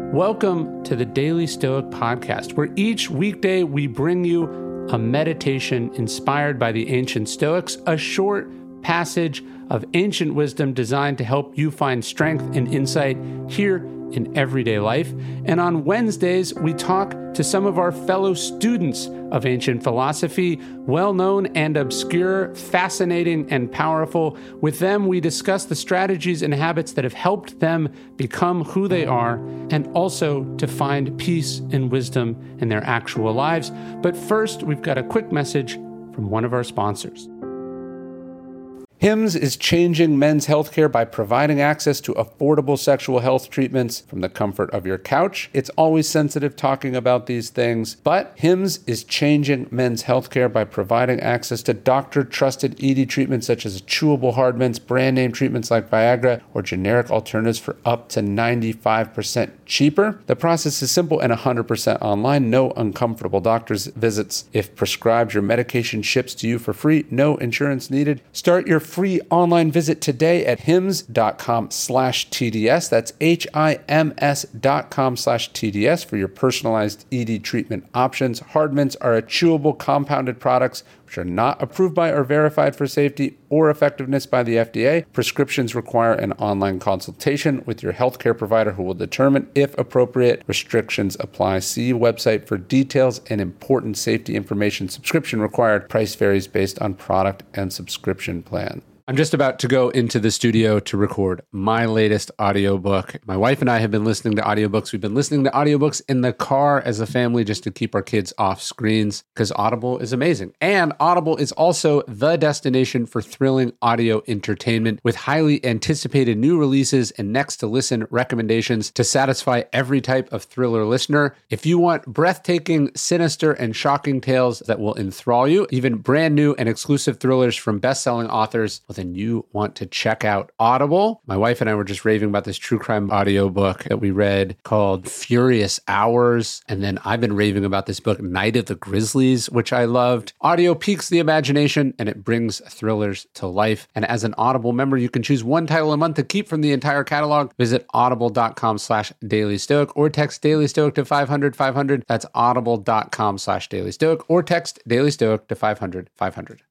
Welcome to the Daily Stoic Podcast, where each weekday we bring you a meditation inspired by the ancient Stoics, a short passage of ancient wisdom designed to help you find strength and insight here in everyday life. And on Wednesdays, we talk to some of our fellow students of ancient philosophy, well-known and obscure, fascinating and powerful. With them, we discuss the strategies and habits that have helped them become who they are, and also to find peace and wisdom in their actual lives. But first, we've got a quick message from one of our sponsors. Hims is changing men's healthcare by providing access to affordable sexual health treatments from the comfort of your couch. It's always sensitive talking about these things, but Hims is changing men's healthcare by providing access to doctor-trusted ED treatments such as chewable hard mints, brand name treatments like Viagra, or generic alternatives for up to 95% cheaper. The process is simple and 100% online. No uncomfortable doctor's visits. If prescribed, your medication ships to you for free. No insurance needed. Start your free online visit today at hims.com/TDS. That's HIMS.com/TDS for your personalized ED treatment options. Hard mints are a chewable compounded products which are not approved by or verified for safety or effectiveness by the FDA. Prescriptions require an online consultation with your healthcare provider who will determine if appropriate. Restrictions apply. See website for details and important safety information. Subscription required. Price varies based on product and subscription plan. I'm just about to go into the studio to record my latest audiobook. My wife and I have been listening to audiobooks. We've been listening to audiobooks in the car as a family just to keep our kids off screens because Audible is amazing. And Audible is also the destination for thrilling audio entertainment with highly anticipated new releases and next to listen recommendations to satisfy every type of thriller listener. If you want breathtaking, sinister, and shocking tales that will enthrall you, even brand new and exclusive thrillers from best-selling authors, then you want to check out Audible. My wife and I were just raving about this true crime audiobook that we read called Furious Hours. And then I've been raving about this book, Night of the Grizzlies, which I loved. Audio piques the imagination and it brings thrillers to life. And as an Audible member, you can choose one title a month to keep from the entire catalog. Visit audible.com/dailystoic or text Daily Stoic to 500-500. That's audible.com/dailystoic or text Daily Stoic to 500-500.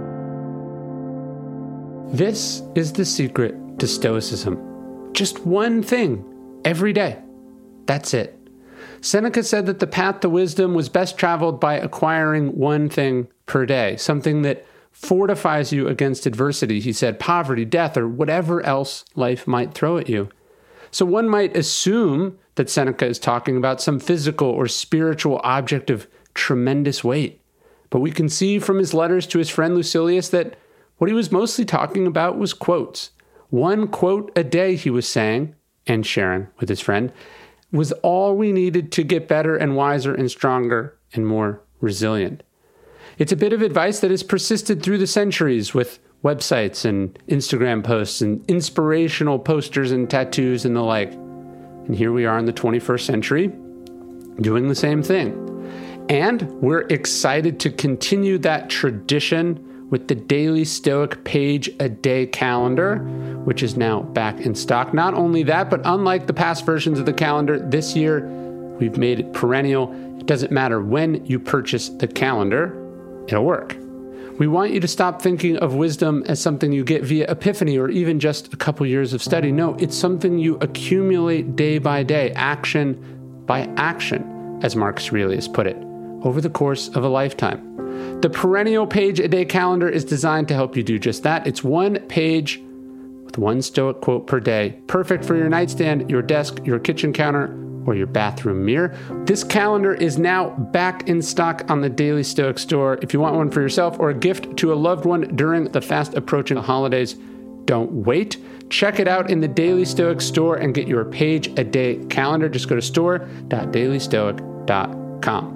This is the secret to Stoicism. Just one thing every day. That's it. Seneca said that the path to wisdom was best traveled by acquiring one thing per day, something that fortifies you against adversity. He said poverty, death, or whatever else life might throw at you. So one might assume that Seneca is talking about some physical or spiritual object of tremendous weight. But we can see from his letters to his friend Lucilius that what he was mostly talking about was quotes. One quote a day, he was saying, and sharing with his friend, was all we needed to get better and wiser and stronger and more resilient. It's a bit of advice that has persisted through the centuries with websites and Instagram posts and inspirational posters and tattoos and the like. And here we are in the 21st century doing the same thing. And we're excited to continue that tradition with the Daily Stoic page-a-day calendar, which is now back in stock. Not only that, but unlike the past versions of the calendar, this year we've made it perennial. It doesn't matter when you purchase the calendar, it'll work. We want you to stop thinking of wisdom as something you get via epiphany or even just a couple years of study. No, it's something you accumulate day by day, action by action, as Marcus Aurelius put it, over the course of a lifetime. The perennial page-a-day calendar is designed to help you do just that. It's one page with one Stoic quote per day, perfect for your nightstand, your desk, your kitchen counter, or your bathroom mirror. This calendar is now back in stock on the Daily Stoic store. If you want one for yourself or a gift to a loved one during the fast approaching holidays, don't wait. Check it out in the Daily Stoic store and get your page-a-day calendar. Just go to store.dailystoic.com.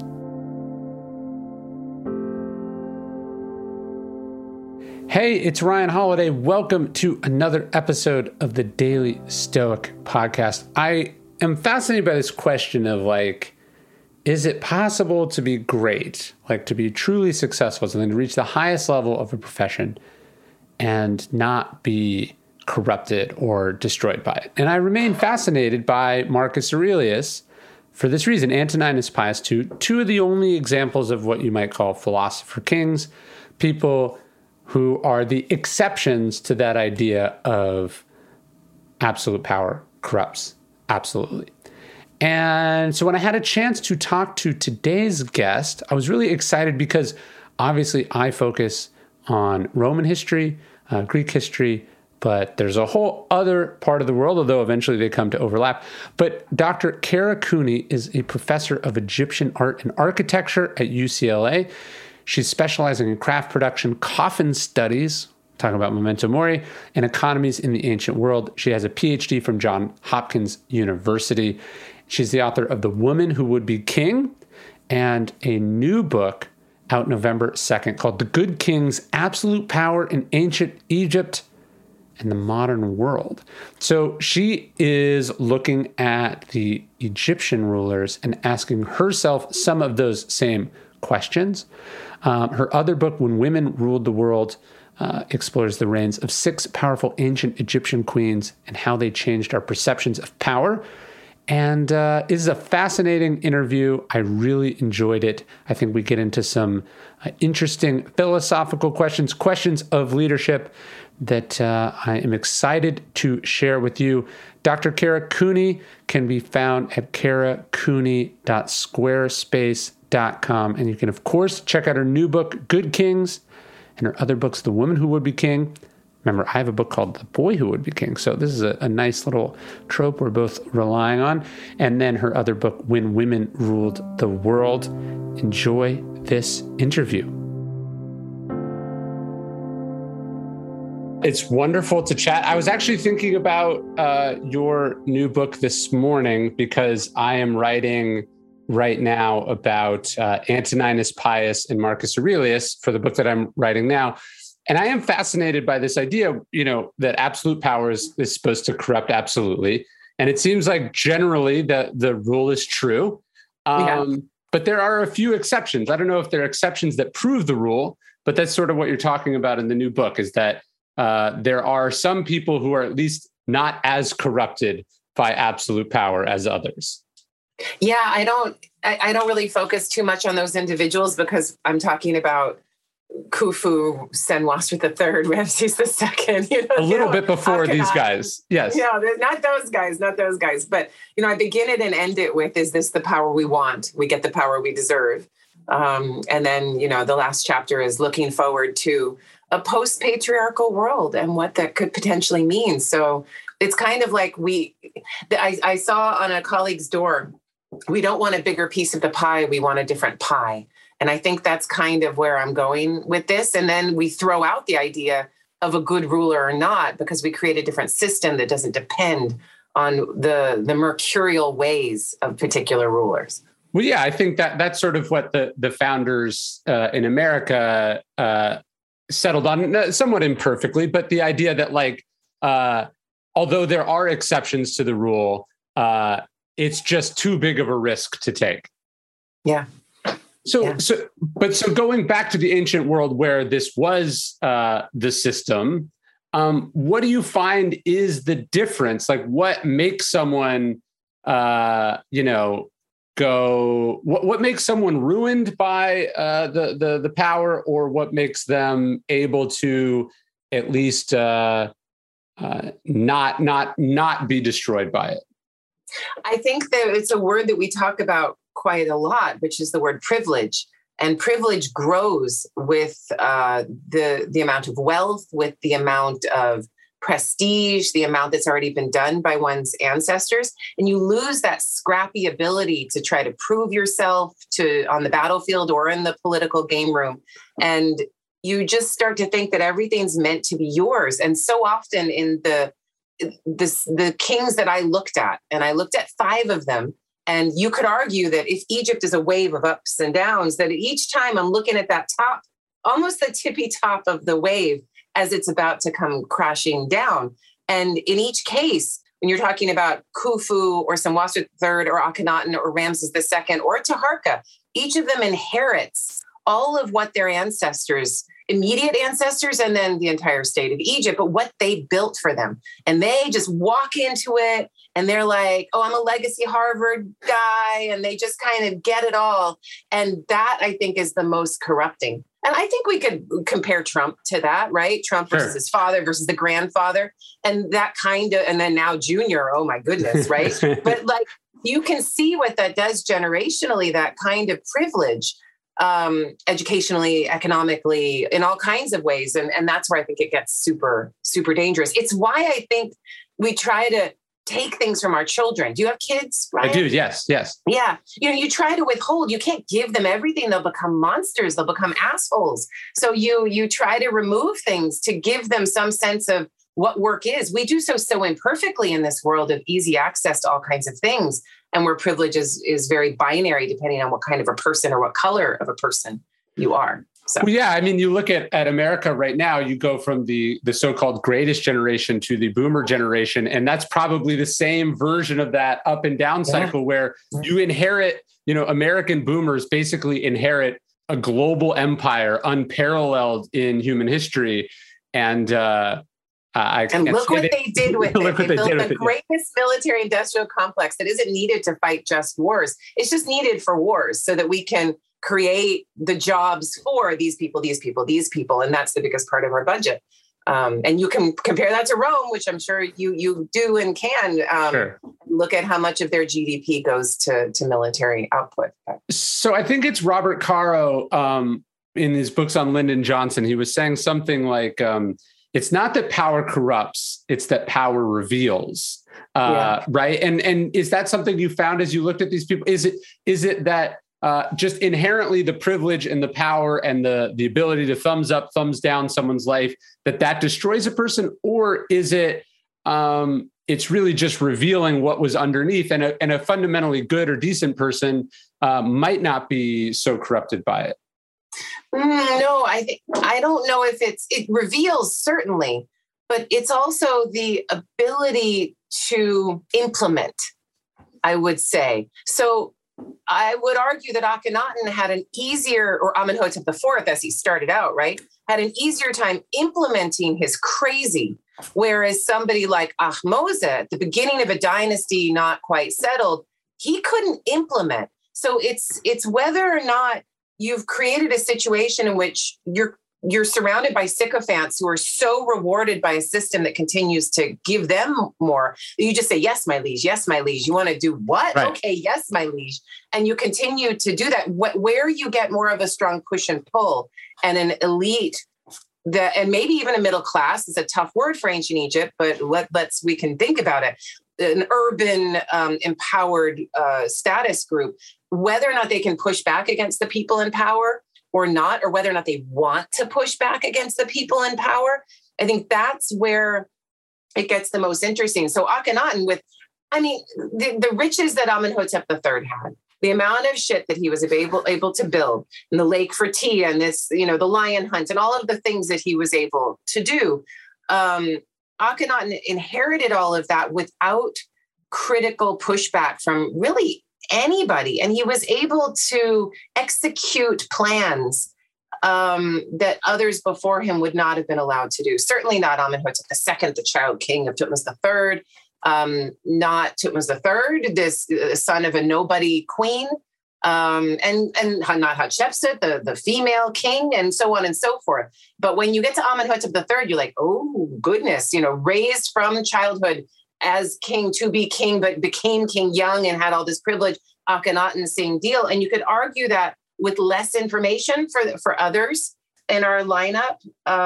Hey, it's Ryan Holiday. Welcome to another episode of the Daily Stoic podcast. I am fascinated by this question of is it possible to be great, to be truly successful, something to reach the highest level of a profession and not be corrupted or destroyed by it. And I remain fascinated by Marcus Aurelius for this reason. Antoninus Pius, two of the only examples of what you might call philosopher kings, people who are the exceptions to that idea of absolute power corrupts absolutely. And so when I had a chance to talk to today's guest, I was really excited because obviously I focus on Roman history, Greek history, but there's a whole other part of the world, although eventually they come to overlap. But Dr. Kara Cooney is a professor of Egyptian art and architecture at UCLA. She's specializing in craft production, coffin studies, talking about memento mori, and economies in the ancient world. She has a PhD from Johns Hopkins University. She's the author of The Woman Who Would Be King and a new book out November 2nd called The Good Kings, Absolute Power in Ancient Egypt and the Modern World. So she is looking at the Egyptian rulers and asking herself some of those same questions. Her other book, When Women Ruled the World, explores the reigns of 6 powerful ancient Egyptian queens and how they changed our perceptions of power. And it is a fascinating interview. I really enjoyed it. I think we get into some interesting philosophical questions of leadership that I am excited to share with you. Dr. Kara Cooney can be found at karacooney.squarespace.com. And you can, of course, check out her new book, Good Kings, and her other books, The Woman Who Would Be King. Remember, I have a book called The Boy Who Would Be King. So this is a nice little trope we're both relying on. And then her other book, When Women Ruled the World. Enjoy this interview. It's wonderful to chat. I was actually thinking about your new book this morning because I am writing right now about Antoninus Pius and Marcus Aurelius for the book that I'm writing now. And I am fascinated by this idea, that absolute power is supposed to corrupt absolutely. And it seems like generally the rule is true. But there are a few exceptions. I don't know if there are exceptions that prove the rule, but that's sort of what you're talking about in the new book, is that there are some people who are at least not as corrupted by absolute power as others. Yeah, I don't really focus too much on those individuals because I'm talking about Khufu, Senwosret III, Ramses II. A little bit before Akhenaten. These guys. Yes. Yeah, not those guys. But, I begin it and end it with, is this the power we want? We get the power we deserve. And then, the last chapter is looking forward to a post-patriarchal world and what that could potentially mean. So it's kind of like I saw on a colleague's door, we don't want a bigger piece of the pie. We want a different pie. And I think that's kind of where I'm going with this. And then we throw out the idea of a good ruler or not, because we create a different system that doesn't depend on the mercurial ways of particular rulers. Well, yeah, I think that's sort of what the founders in America settled on, somewhat imperfectly, but the idea that although there are exceptions to the rule, it's just too big of a risk to take. Yeah. So going back to the ancient world where this was the system, what do you find is the difference? Like, what makes someone, what makes someone ruined by the power, or what makes them able to at least not be destroyed by it? I think that it's a word that we talk about quite a lot, which is the word privilege. And privilege grows with the amount of wealth, with the amount of prestige, the amount that's already been done by one's ancestors. And you lose that scrappy ability to try to prove yourself on the battlefield or in the political game room. And you just start to think that everything's meant to be yours. And so often in the kings that I looked at, and I looked at 5 of them, and you could argue that if Egypt is a wave of ups and downs, that each time I'm looking at that top, almost the tippy top of the wave as it's about to come crashing down. And in each case, when you're talking about Khufu or Senwosret III or Akhenaten or Ramses II or Taharqa, each of them inherits all of what their ancestors, immediate ancestors, and then the entire state of Egypt, but what they built for them. And they just walk into it and they're like, oh, I'm a legacy Harvard guy. And they just kind of get it all. And that, I think, is the most corrupting. And I think we could compare Trump to that, right? Trump versus his father versus the grandfather. And that kind of, and then now Junior, oh my goodness, right? But like, you can see what that does generationally, that kind of privilege, educationally, economically, in all kinds of ways. And that's where I think it gets super, super dangerous. It's why I think we try to take things from our children. Do you have kids, Ryan? I do. Yes. Yeah. You try to withhold. You can't give them everything. They'll become monsters. They'll become assholes. So you try to remove things to give them some sense of what work is. We do so imperfectly in this world of easy access to all kinds of things, and where privilege is very binary depending on what kind of a person or what color of a person you are. So. Well, yeah, I mean, you look at America right now, you go from the so-called greatest generation to the boomer generation. And that's probably the same version of that up and down cycle where you inherit, American boomers basically inherit a global empire unparalleled in human history. And look what they did with it. They built the greatest military industrial complex that isn't needed to fight just wars. It's just needed for wars so that we can create the jobs for these people. And that's the biggest part of our budget. And you can compare that to Rome, which I'm sure you do and can. Sure. Look at how much of their GDP goes to military output. So I think it's Robert Caro in his books on Lyndon Johnson. He was saying something like, it's not that power corrupts, it's that power reveals. Right. And is that something you found as you looked at these people? Is it that just inherently the privilege and the power and the ability to thumbs up, thumbs down someone's life, that destroys a person? Or is it, it's really just revealing what was underneath, and a fundamentally good or decent person might not be so corrupted by it? No, I don't know if it reveals, certainly, but it's also the ability to implement, I would say. So I would argue that Akhenaten had an easier, or Amenhotep IV, as he started out, right, had an easier time implementing his crazy, whereas somebody like Ahmose, at the beginning of a dynasty not quite settled, he couldn't implement. So it's whether or not you've created a situation in which you're surrounded by sycophants who are so rewarded by a system that continues to give them more. You just say, yes, my liege. Yes, my liege. You want to do what? Right. Okay. Yes, my liege. And you continue to do that. Where you get more of a strong push and pull and an elite and maybe even a middle class is a tough word for ancient Egypt, but we can think about it. An urban, empowered status group, whether or not they can push back against the people in power or not, or whether or not they want to push back against the people in power. I think that's where it gets the most interesting. So Akhenaten the riches that Amenhotep III had, the amount of shit that he was able to build, and the lake for tea, and this, the lion hunt, and all of the things that he was able to do. Akhenaten inherited all of that without critical pushback from really anybody. And he was able to execute plans that others before him would not have been allowed to do. Certainly not Amenhotep II, the child king of Thutmose III, not Thutmose III, this son of a nobody queen, and not Hatshepsut, the female king, and so on and so forth. But when you get to Amenhotep III, you're like, oh, goodness, raised from childhood as king to be king, but became king young and had all this privilege. Akhenaten, same deal. And you could argue that with less information for others in our lineup.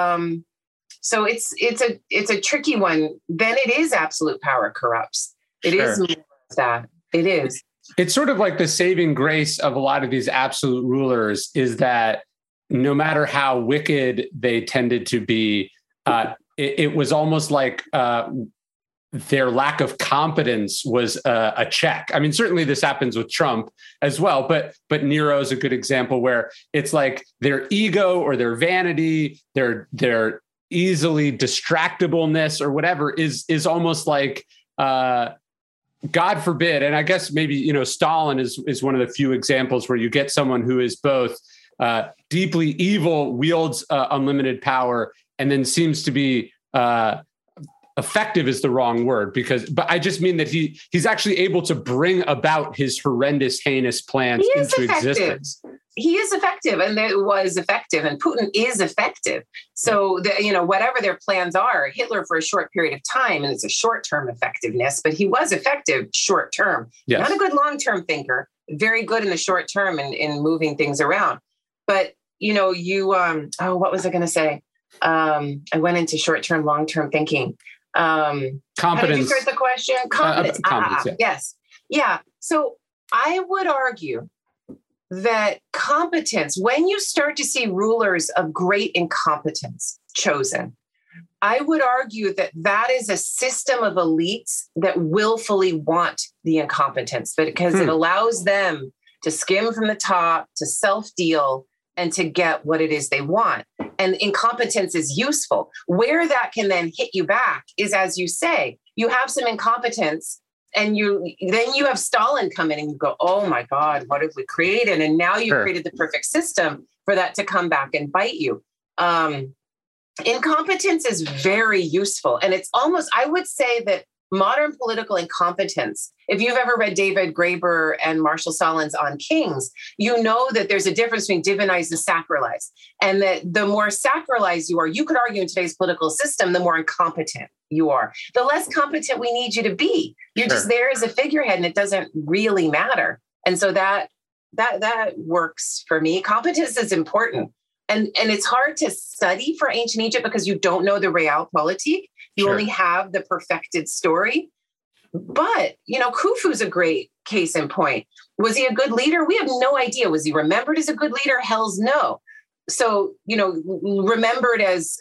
So it's a tricky one. Then it is absolute power corrupts. It is that. It is. It's sort of like the saving grace of a lot of these absolute rulers is that no matter how wicked they tended to be, it was almost like their lack of competence was a check. I mean, certainly this happens with Trump as well, but Nero is a good example where it's like their ego or their vanity, their easily distractibleness or whatever is almost like, God forbid. And I guess maybe, Stalin is one of the few examples where you get someone who is both deeply evil, wields unlimited power, and then seems to be effective is the wrong word, but I just mean that he's actually able to bring about his horrendous, heinous plans into existence. He is effective, and it was effective, and Putin is effective. So, whatever their plans are, Hitler for a short period of time, and it's a short-term effectiveness, but he was effective short-term. Yes. Not a good long-term thinker, very good in the short term in moving things around. But, what was I going to say? I went into short-term, long-term thinking. Competence. How did you start the question? Competence. Competence, yeah. Yes. Yeah. So I would argue that competence, when you start to see rulers of great incompetence chosen, I would argue that that is a system of elites that willfully want the incompetence, because it allows them to skim from the top, to self-deal, and to get what it is they want. And incompetence is useful. Where that can then hit you back is, as you say, you have some incompetence, and then you have Stalin come in and you go, oh my God, what have we created? And now you've created the perfect system for that to come back and bite you. Incompetence is very useful. And it's almost, I would say that modern political incompetence, if you've ever read David Graeber and Marshall Sahlins on Kings, you know that there's a difference between divinized and sacralized. And that the more sacralized you are, you could argue in today's political system, the more incompetent you are. The less competent we need you to be. You're just there as a figurehead, and it doesn't really matter. And so that works for me. Competence is important. And it's hard to study for ancient Egypt because you don't know the realpolitik. You only have the perfected story. But, Khufu's a great case in point. Was he a good leader? We have no idea. Was he remembered as a good leader? Hell's no. So, remembered as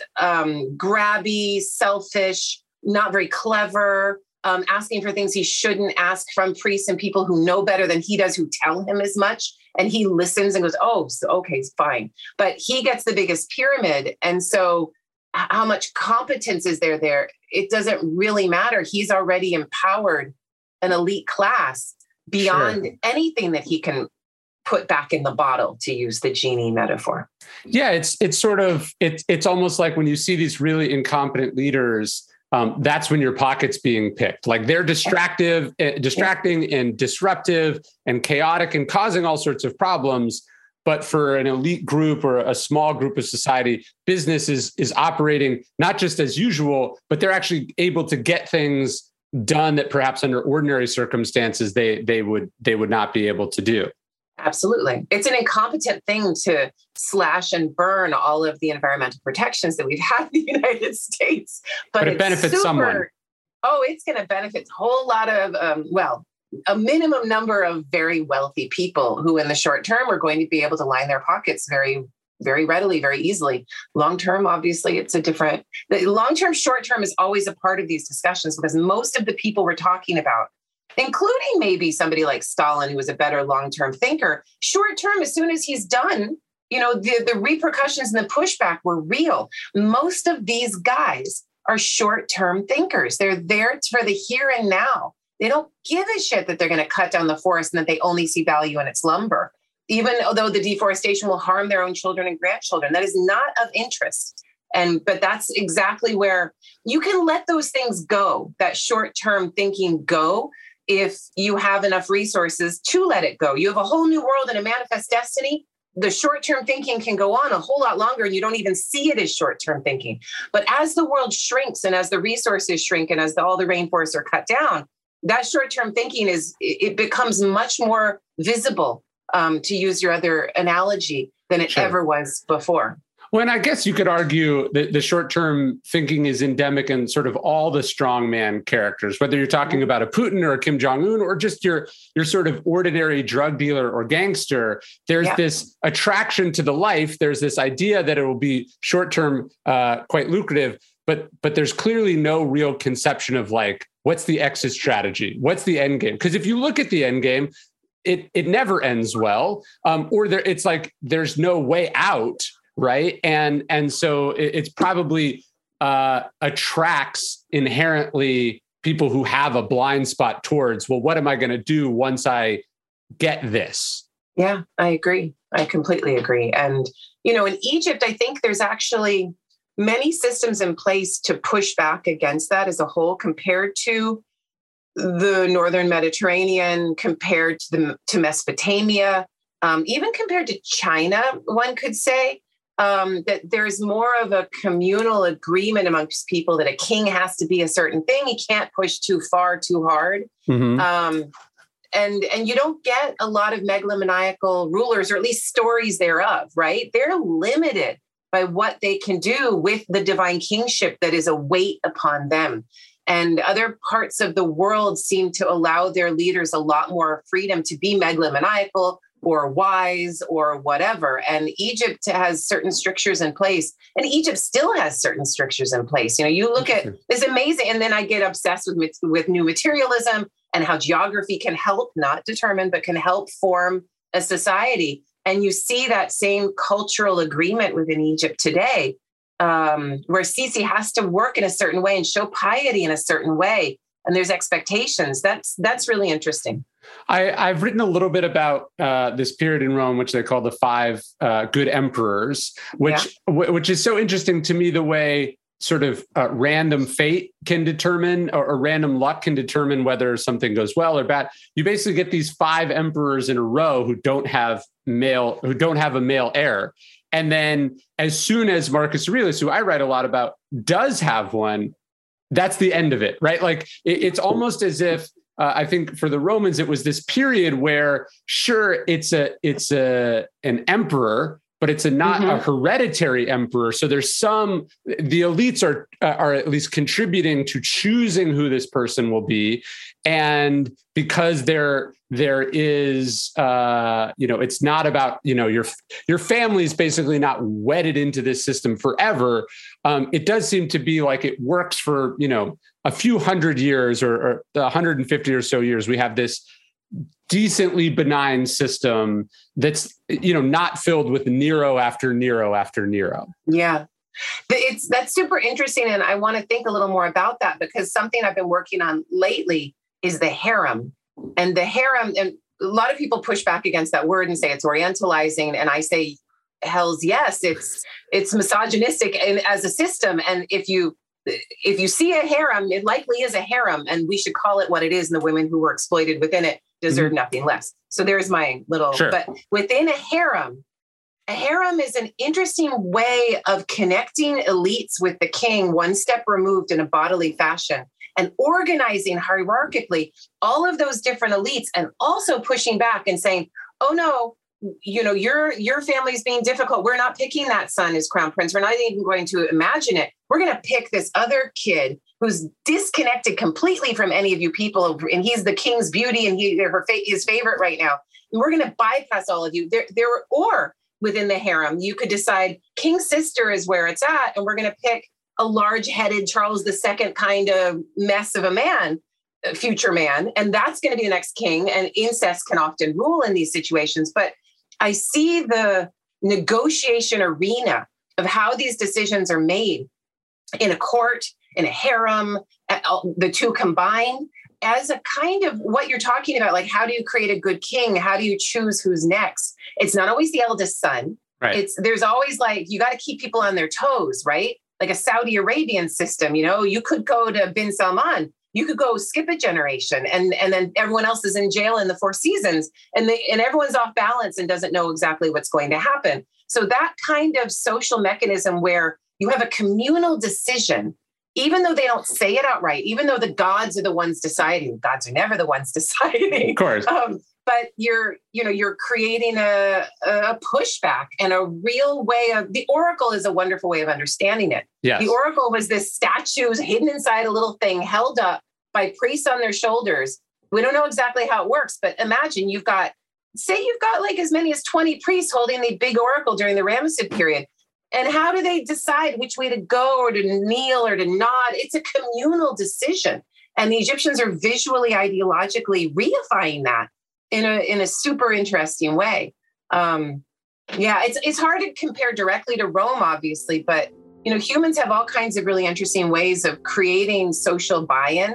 grabby, selfish, not very clever, asking for things he shouldn't ask from priests and people who know better than he does, who tell him as much. And he listens and goes, oh, okay, fine. But he gets the biggest pyramid. And so how much competence is there? It doesn't really matter. He's already empowered an elite class beyond anything that he can put back in the bottle, to use the genie metaphor. Yeah, it's almost like when you see these really incompetent leaders, that's when your pocket's being picked. Like they're distracting and disruptive and chaotic and causing all sorts of problems. But for an elite group or a small group of society, business is operating not just as usual, but they're actually able to get things done that perhaps under ordinary circumstances they would not be able to do. Absolutely. It's an incompetent thing to slash and burn all of the environmental protections that we've had in the United States. But it benefits someone. Oh, it's going to benefit a whole lot of, a minimum number of very wealthy people who in the short term are going to be able to line their pockets very, very readily, very easily. Long term, obviously, it's a different. The long term, short term is always a part of these discussions, because most of the people we're talking about, including maybe somebody like Stalin, who was a better long-term thinker, short-term, as soon as he's done, the repercussions and the pushback were real. Most of these guys are short-term thinkers. They're there for the here and now. They don't give a shit that they're going to cut down the forest and that they only see value in its lumber, even though the deforestation will harm their own children and grandchildren. That is not of interest. But that's exactly where you can let those things go, that short-term thinking go, if you have enough resources to let it go. You have a whole new world and a manifest destiny. The short-term thinking can go on a whole lot longer, and you don't even see it as short-term thinking. But as the world shrinks and as the resources shrink and as all the rainforests are cut down, that short-term thinking it becomes much more visible, to use your other analogy, than it ever was before. Well, and I guess you could argue that the short-term thinking is endemic in sort of all the strongman characters, whether you're talking about a Putin or a Kim Jong-un or just your sort of ordinary drug dealer or gangster. There's this attraction to the life. There's this idea that it will be short-term, quite lucrative, but there's clearly no real conception of like, what's the exit strategy? What's the end game? Because if you look at the end game, it never ends well, it's like there's no way out. Right. And so it's probably attracts inherently people who have a blind spot towards, well, what am I going to do once I get this? Yeah, I agree. I completely agree. And, in Egypt, I think there's actually many systems in place to push back against that as a whole compared to the Northern Mediterranean, compared to Mesopotamia, even compared to China, one could say. That there's more of a communal agreement amongst people that a king has to be a certain thing. He can't push too far, too hard. Mm-hmm. And you don't get a lot of megalomaniacal rulers, or at least stories thereof, right? They're limited by what they can do with the divine kingship that is a weight upon them. And other parts of the world seem to allow their leaders a lot more freedom to be megalomaniacal or wise or whatever. And Egypt has certain strictures in place, and Egypt still has certain strictures in place. You look at this amazing, and then I get obsessed with new materialism and how geography can help, not determine, but can help form a society. And you see that same cultural agreement within Egypt today, where Sisi has to work in a certain way and show piety in a certain way. And there's expectations. That's really interesting. I've written a little bit about this period in Rome, which they call the five good emperors, which is so interesting to me, the way sort of random fate can determine, or random luck can determine whether something goes well or bad. You basically get these five emperors in a row who don't have a male heir. And then as soon as Marcus Aurelius, who I write a lot about, does have one, that's the end of it, right? Like it's almost as if I think for the Romans, it was this period where, sure, it's an emperor, but it's not a hereditary emperor. So there's the elites are at least contributing to choosing who this person will be. And because there is, it's not about, your family is basically not wedded into this system forever. It does seem to be like it works for, a few hundred years or 150 or so years. We have this decently benign system that's, not filled with Nero after Nero after Nero. Yeah. That's super interesting. And I want to think a little more about that, because something I've been working on lately is the harem. And the harem, and a lot of people push back against that word and say it's orientalizing. And I say, hell's yes, it's misogynistic and as a system. And if you see a harem, it likely is a harem, and we should call it what it is. And the women who were exploited within it deserve nothing less. So there's my little, but within a harem is an interesting way of connecting elites with the king, one step removed in a bodily fashion, and organizing hierarchically all of those different elites, and also pushing back and saying, oh no, your family's being difficult. We're not picking that son as crown prince. We're not even going to imagine it. We're going to pick this other kid who's disconnected completely from any of you people. And he's the king's beauty, and his favorite right now. And we're going to bypass all of you. Or within the harem, you could decide king's sister is where it's at. And we're going to pick a large-headed Charles II kind of mess of a man, future man. And that's going to be the next king. And incest can often rule in these situations. But I see the negotiation arena of how these decisions are made in a court, in a harem, the two combined, as a kind of what you're talking about. Like, how do you create a good king? How do you choose who's next? It's not always the eldest son. Right. There's always you got to keep people on their toes, right? Like a Saudi Arabian system, you could go to bin Salman. You could go skip a generation, and then everyone else is in jail in the Four Seasons, and everyone's off balance and doesn't know exactly what's going to happen. So that kind of social mechanism where you have a communal decision, even though they don't say it outright, even though the gods are the ones deciding. Gods are never the ones deciding. Of course. But you're creating a pushback and a real way of, the oracle is a wonderful way of understanding it. Yes. The oracle was this statue hidden inside a little thing held up by priests on their shoulders. We don't know exactly how it works, but imagine you've got like as many as 20 priests holding the big oracle during the Ramesses period. And how do they decide which way to go, or to kneel or to nod? It's a communal decision. And the Egyptians are visually, ideologically reifying that in a super interesting way. It's hard to compare directly to Rome, obviously, but humans have all kinds of really interesting ways of creating social buy-in,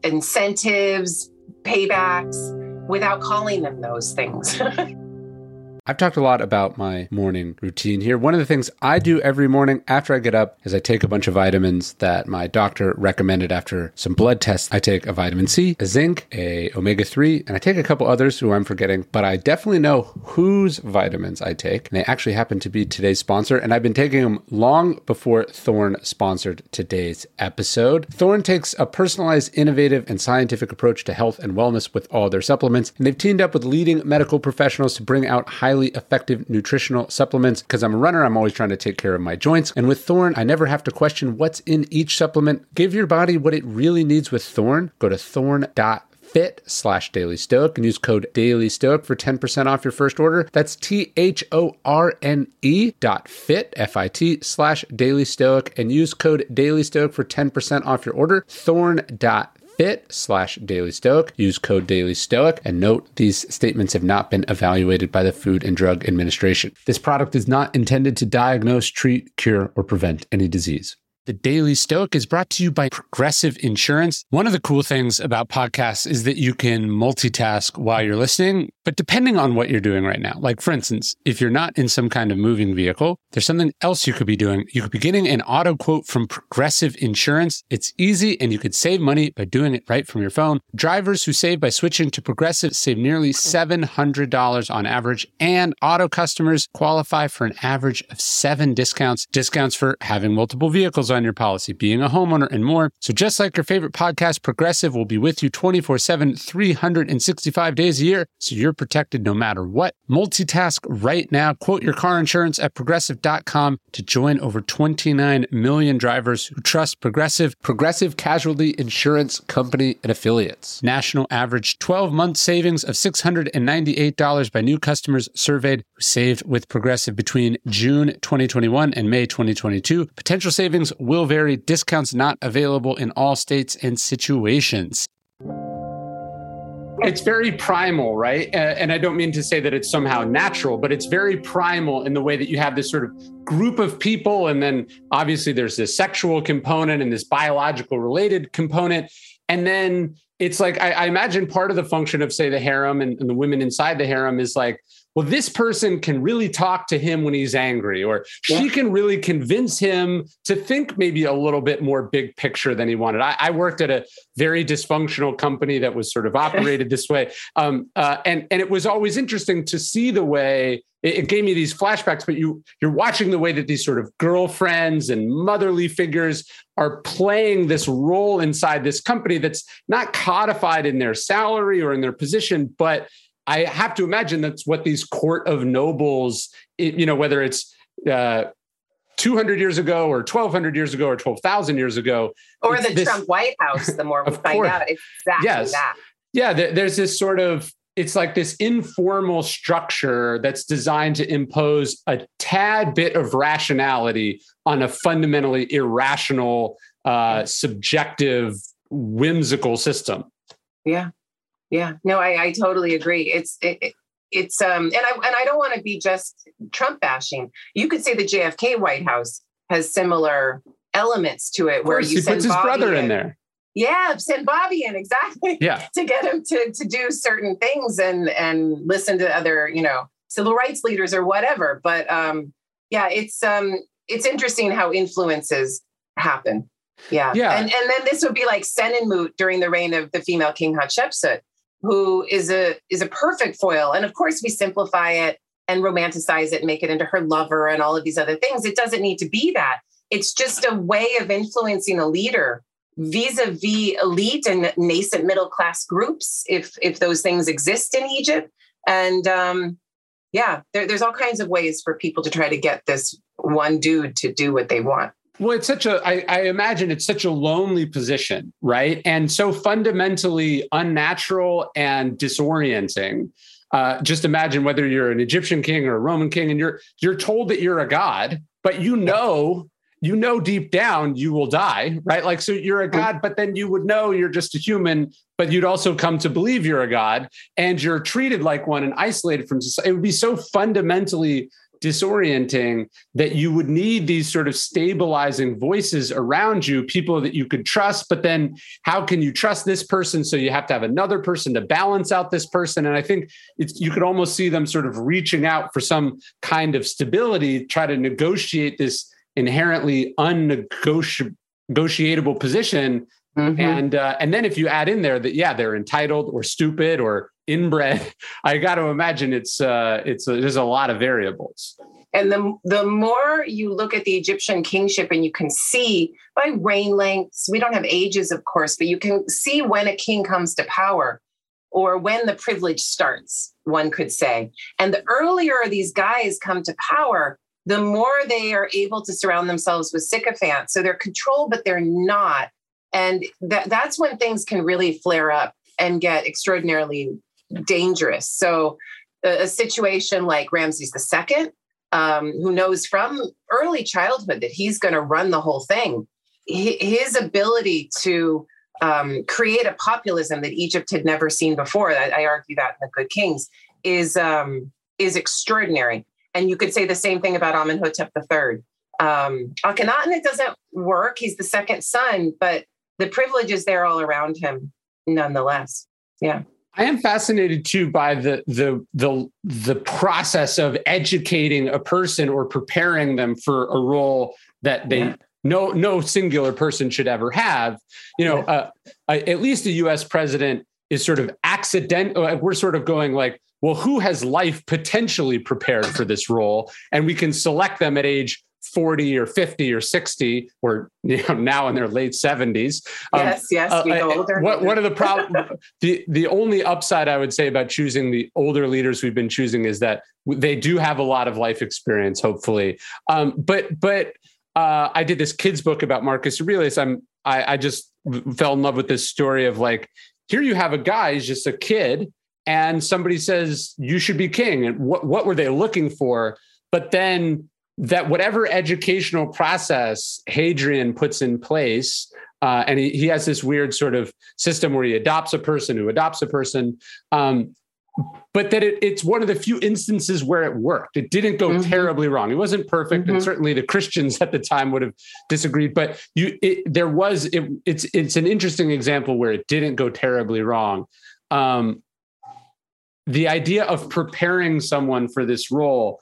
incentives, paybacks, without calling them those things. I've talked a lot about my morning routine here. One of the things I do every morning after I get up is I take a bunch of vitamins that my doctor recommended after some blood tests. I take a vitamin C, a zinc, a omega-3, and I take a couple others who I'm forgetting, but I definitely know whose vitamins I take. And they actually happen to be today's sponsor, and I've been taking them long before Thorne sponsored today's episode. Thorne takes a personalized, innovative, and scientific approach to health and wellness with all their supplements, and they've teamed up with leading medical professionals to bring out highly effective nutritional supplements. Because I'm a runner, I'm always trying to take care of my joints. And with Thorne, I never have to question what's in each supplement. Give your body what it really needs with Thorne. Go to thorne.fit/dailystoic and use code dailystoic for 10% off your first order. That's THORNE.fit, FIT/dailystoic, and use code dailystoic for 10% off your order. Thorne.fit/dailystoic. Use code dailystoic, and note these statements have not been evaluated by the Food and Drug Administration. This product is not intended to diagnose, treat, cure, or prevent any disease. The Daily Stoic is brought to you by Progressive Insurance. One of the cool things about podcasts is that you can multitask while you're listening, but depending on what you're doing right now. Like, for instance, if you're not in some kind of moving vehicle, there's something else you could be doing. You could be getting an auto quote from Progressive Insurance. It's easy, and you could save money by doing it right from your phone. Drivers who save by switching to Progressive save nearly $700 on average, and auto customers qualify for an average of 7 discounts. Discounts for having multiple vehicles on your policy, being a homeowner, and more. So just like your favorite podcast, Progressive will be with you 24/7, 365 days a year, so you're protected no matter what. Multitask right now. Quote your car insurance at Progressive.com to join over 29 million drivers who trust Progressive. Progressive Casualty Insurance Company and Affiliates. National average 12-month savings of $698 by new customers surveyed who saved with Progressive between June 2021 and May 2022. Potential savings will vary. Discounts not available in all states and situations. It's very primal, right? And I don't mean to say that it's somehow natural, but it's very primal in the way that you have this sort of group of people. And then obviously there's this sexual component and this biological related component. And then it's like, I imagine part of the function of, say, the harem and the women inside the harem is like, well, this person can really talk to him when he's angry, or she can really convince him to think maybe a little bit more big picture than he wanted. I worked at a very dysfunctional company that was sort of operated this way. And it was always interesting to see the way it gave me these flashbacks, but you're watching the way that these sort of girlfriends and motherly figures are playing this role inside this company that's not codified in their salary or in their position, but I have to imagine that's what these court of nobles, whether it's 200 years ago or 1,200 years ago or 12,000 years ago. Or the Trump White House, the more we find out, it's exactly that. Yeah, there's this sort of, it's like this informal structure that's designed to impose a tad bit of rationality on a fundamentally irrational, subjective, whimsical system. Yeah. Yeah, no, I totally agree. And I don't want to be just Trump bashing. You could say the JFK White House has similar elements to it, where you send puts his brother in there. Yeah, send Bobby in, exactly. Yeah, to get him to do certain things and listen to other, civil rights leaders or whatever. But it's interesting how influences happen. Yeah. And then this would be like Senenmut during the reign of the female king Hatshepsut, who is a perfect foil. And of course, we simplify it and romanticize it and make it into her lover and all of these other things. It doesn't need to be that. It's just a way of influencing a leader vis-a-vis elite and nascent middle-class groups, if those things exist in Egypt. And there's all kinds of ways for people to try to get this one dude to do what they want. Well, I imagine it's such a lonely position, right? And so fundamentally unnatural and disorienting. Just imagine whether you're an Egyptian king or a Roman king, and you're told that you're a god, but you know deep down you will die, right? Like, so you're a god, but then you would know you're just a human, but you'd also come to believe you're a god, and you're treated like one and isolated from society. It would be so fundamentally disorienting that you would need these sort of stabilizing voices around you, people that you could trust. But then how can you trust this person? So you have to have another person to balance out this person. And I think you could almost see them sort of reaching out for some kind of stability, try to negotiate this inherently unnegotiable position. Mm-hmm. And then if you add in there that, yeah, they're entitled or stupid or inbred, I got to imagine there's a lot of variables. And the more you look at the Egyptian kingship, and you can see by reign lengths, we don't have ages, of course, but you can see when a king comes to power or when the privilege starts, one could say. And the earlier these guys come to power, the more they are able to surround themselves with sycophants. So they're controlled, but they're not. And that's when things can really flare up and get extraordinarily dangerous. So a situation like Ramses II, who knows from early childhood that he's going to run the whole thing, his ability to create a populism that Egypt had never seen before, I argue that in The Good Kings, is extraordinary. And you could say the same thing about Amenhotep III. Akhenaten, it doesn't work. He's the second son, but the privilege is there all around him nonetheless. Yeah. I am fascinated too by the process of educating a person or preparing them for a role that they no singular person should ever have. At least a U.S. president is sort of accidental. We're sort of going like, well, who has life potentially prepared for this role? And we can select them at age 40 or 50 or 60, or now in their late 70s. Yes, we go older. What are the problems? The only upside I would say about choosing the older leaders we've been choosing is that they do have a lot of life experience, hopefully. But I did this kids book about Marcus Aurelius. I just fell in love with this story of like, here you have a guy, he's just a kid, and somebody says you should be king. And what were they looking for? But then that whatever educational process Hadrian puts in place, and he has this weird sort of system where he adopts a person who adopts a person, but that it's one of the few instances where it worked. It didn't go terribly wrong. It wasn't perfect, and certainly the Christians at the time would have disagreed. But it's an interesting example where it didn't go terribly wrong. The idea of preparing someone for this role,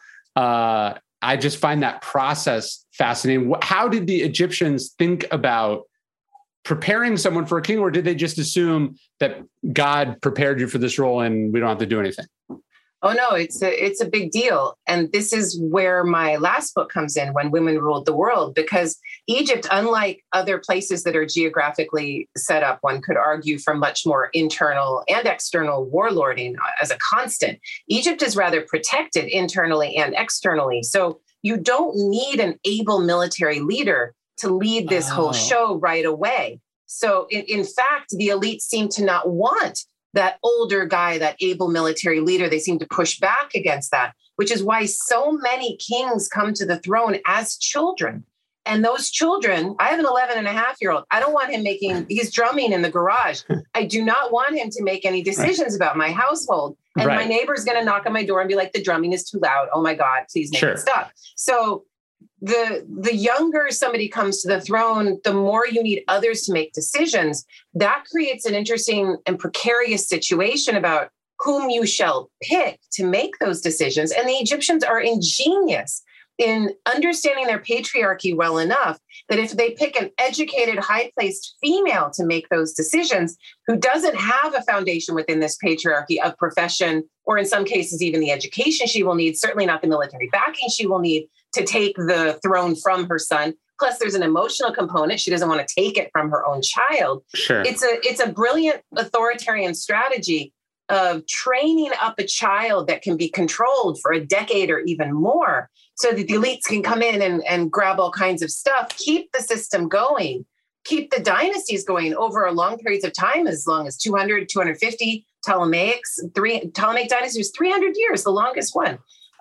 I just find that process fascinating. How did the Egyptians think about preparing someone for a king, or did they just assume that God prepared you for this role and we don't have to do anything? Oh, no, it's a big deal. And this is where my last book comes in, When Women Ruled the World, because Egypt, unlike other places that are geographically set up, one could argue for much more internal and external warlording as a constant. Egypt is rather protected internally and externally. So you don't need an able military leader to lead this whole show right away. So in fact, the elites seem to not want that older guy, that able military leader. They seem to push back against that, which is why so many kings come to the throne as children. And those children, I have an 11-and-a-half-year-old. I don't want him he's drumming in the garage. I do not want him to make any decisions about my household. And my neighbor's going to knock on my door and be like, the drumming is too loud. Oh my God, please make it stop. So the younger somebody comes to the throne, the more you need others to make decisions. That creates an interesting and precarious situation about whom you shall pick to make those decisions. And the Egyptians are ingenious in understanding their patriarchy well enough that if they pick an educated, high-placed female to make those decisions, who doesn't have a foundation within this patriarchy of profession, or in some cases, even the education she will need, certainly not the military backing she will need to take the throne from her son. Plus, there's an emotional component. She doesn't want to take it from her own child. Sure. It's a brilliant authoritarian strategy of training up a child that can be controlled for a decade or even more, so that the elites can come in and grab all kinds of stuff, keep the system going, keep the dynasties going over a long periods of time, as long as 200, 250. Ptolemaic dynasty was 300 years, the longest one.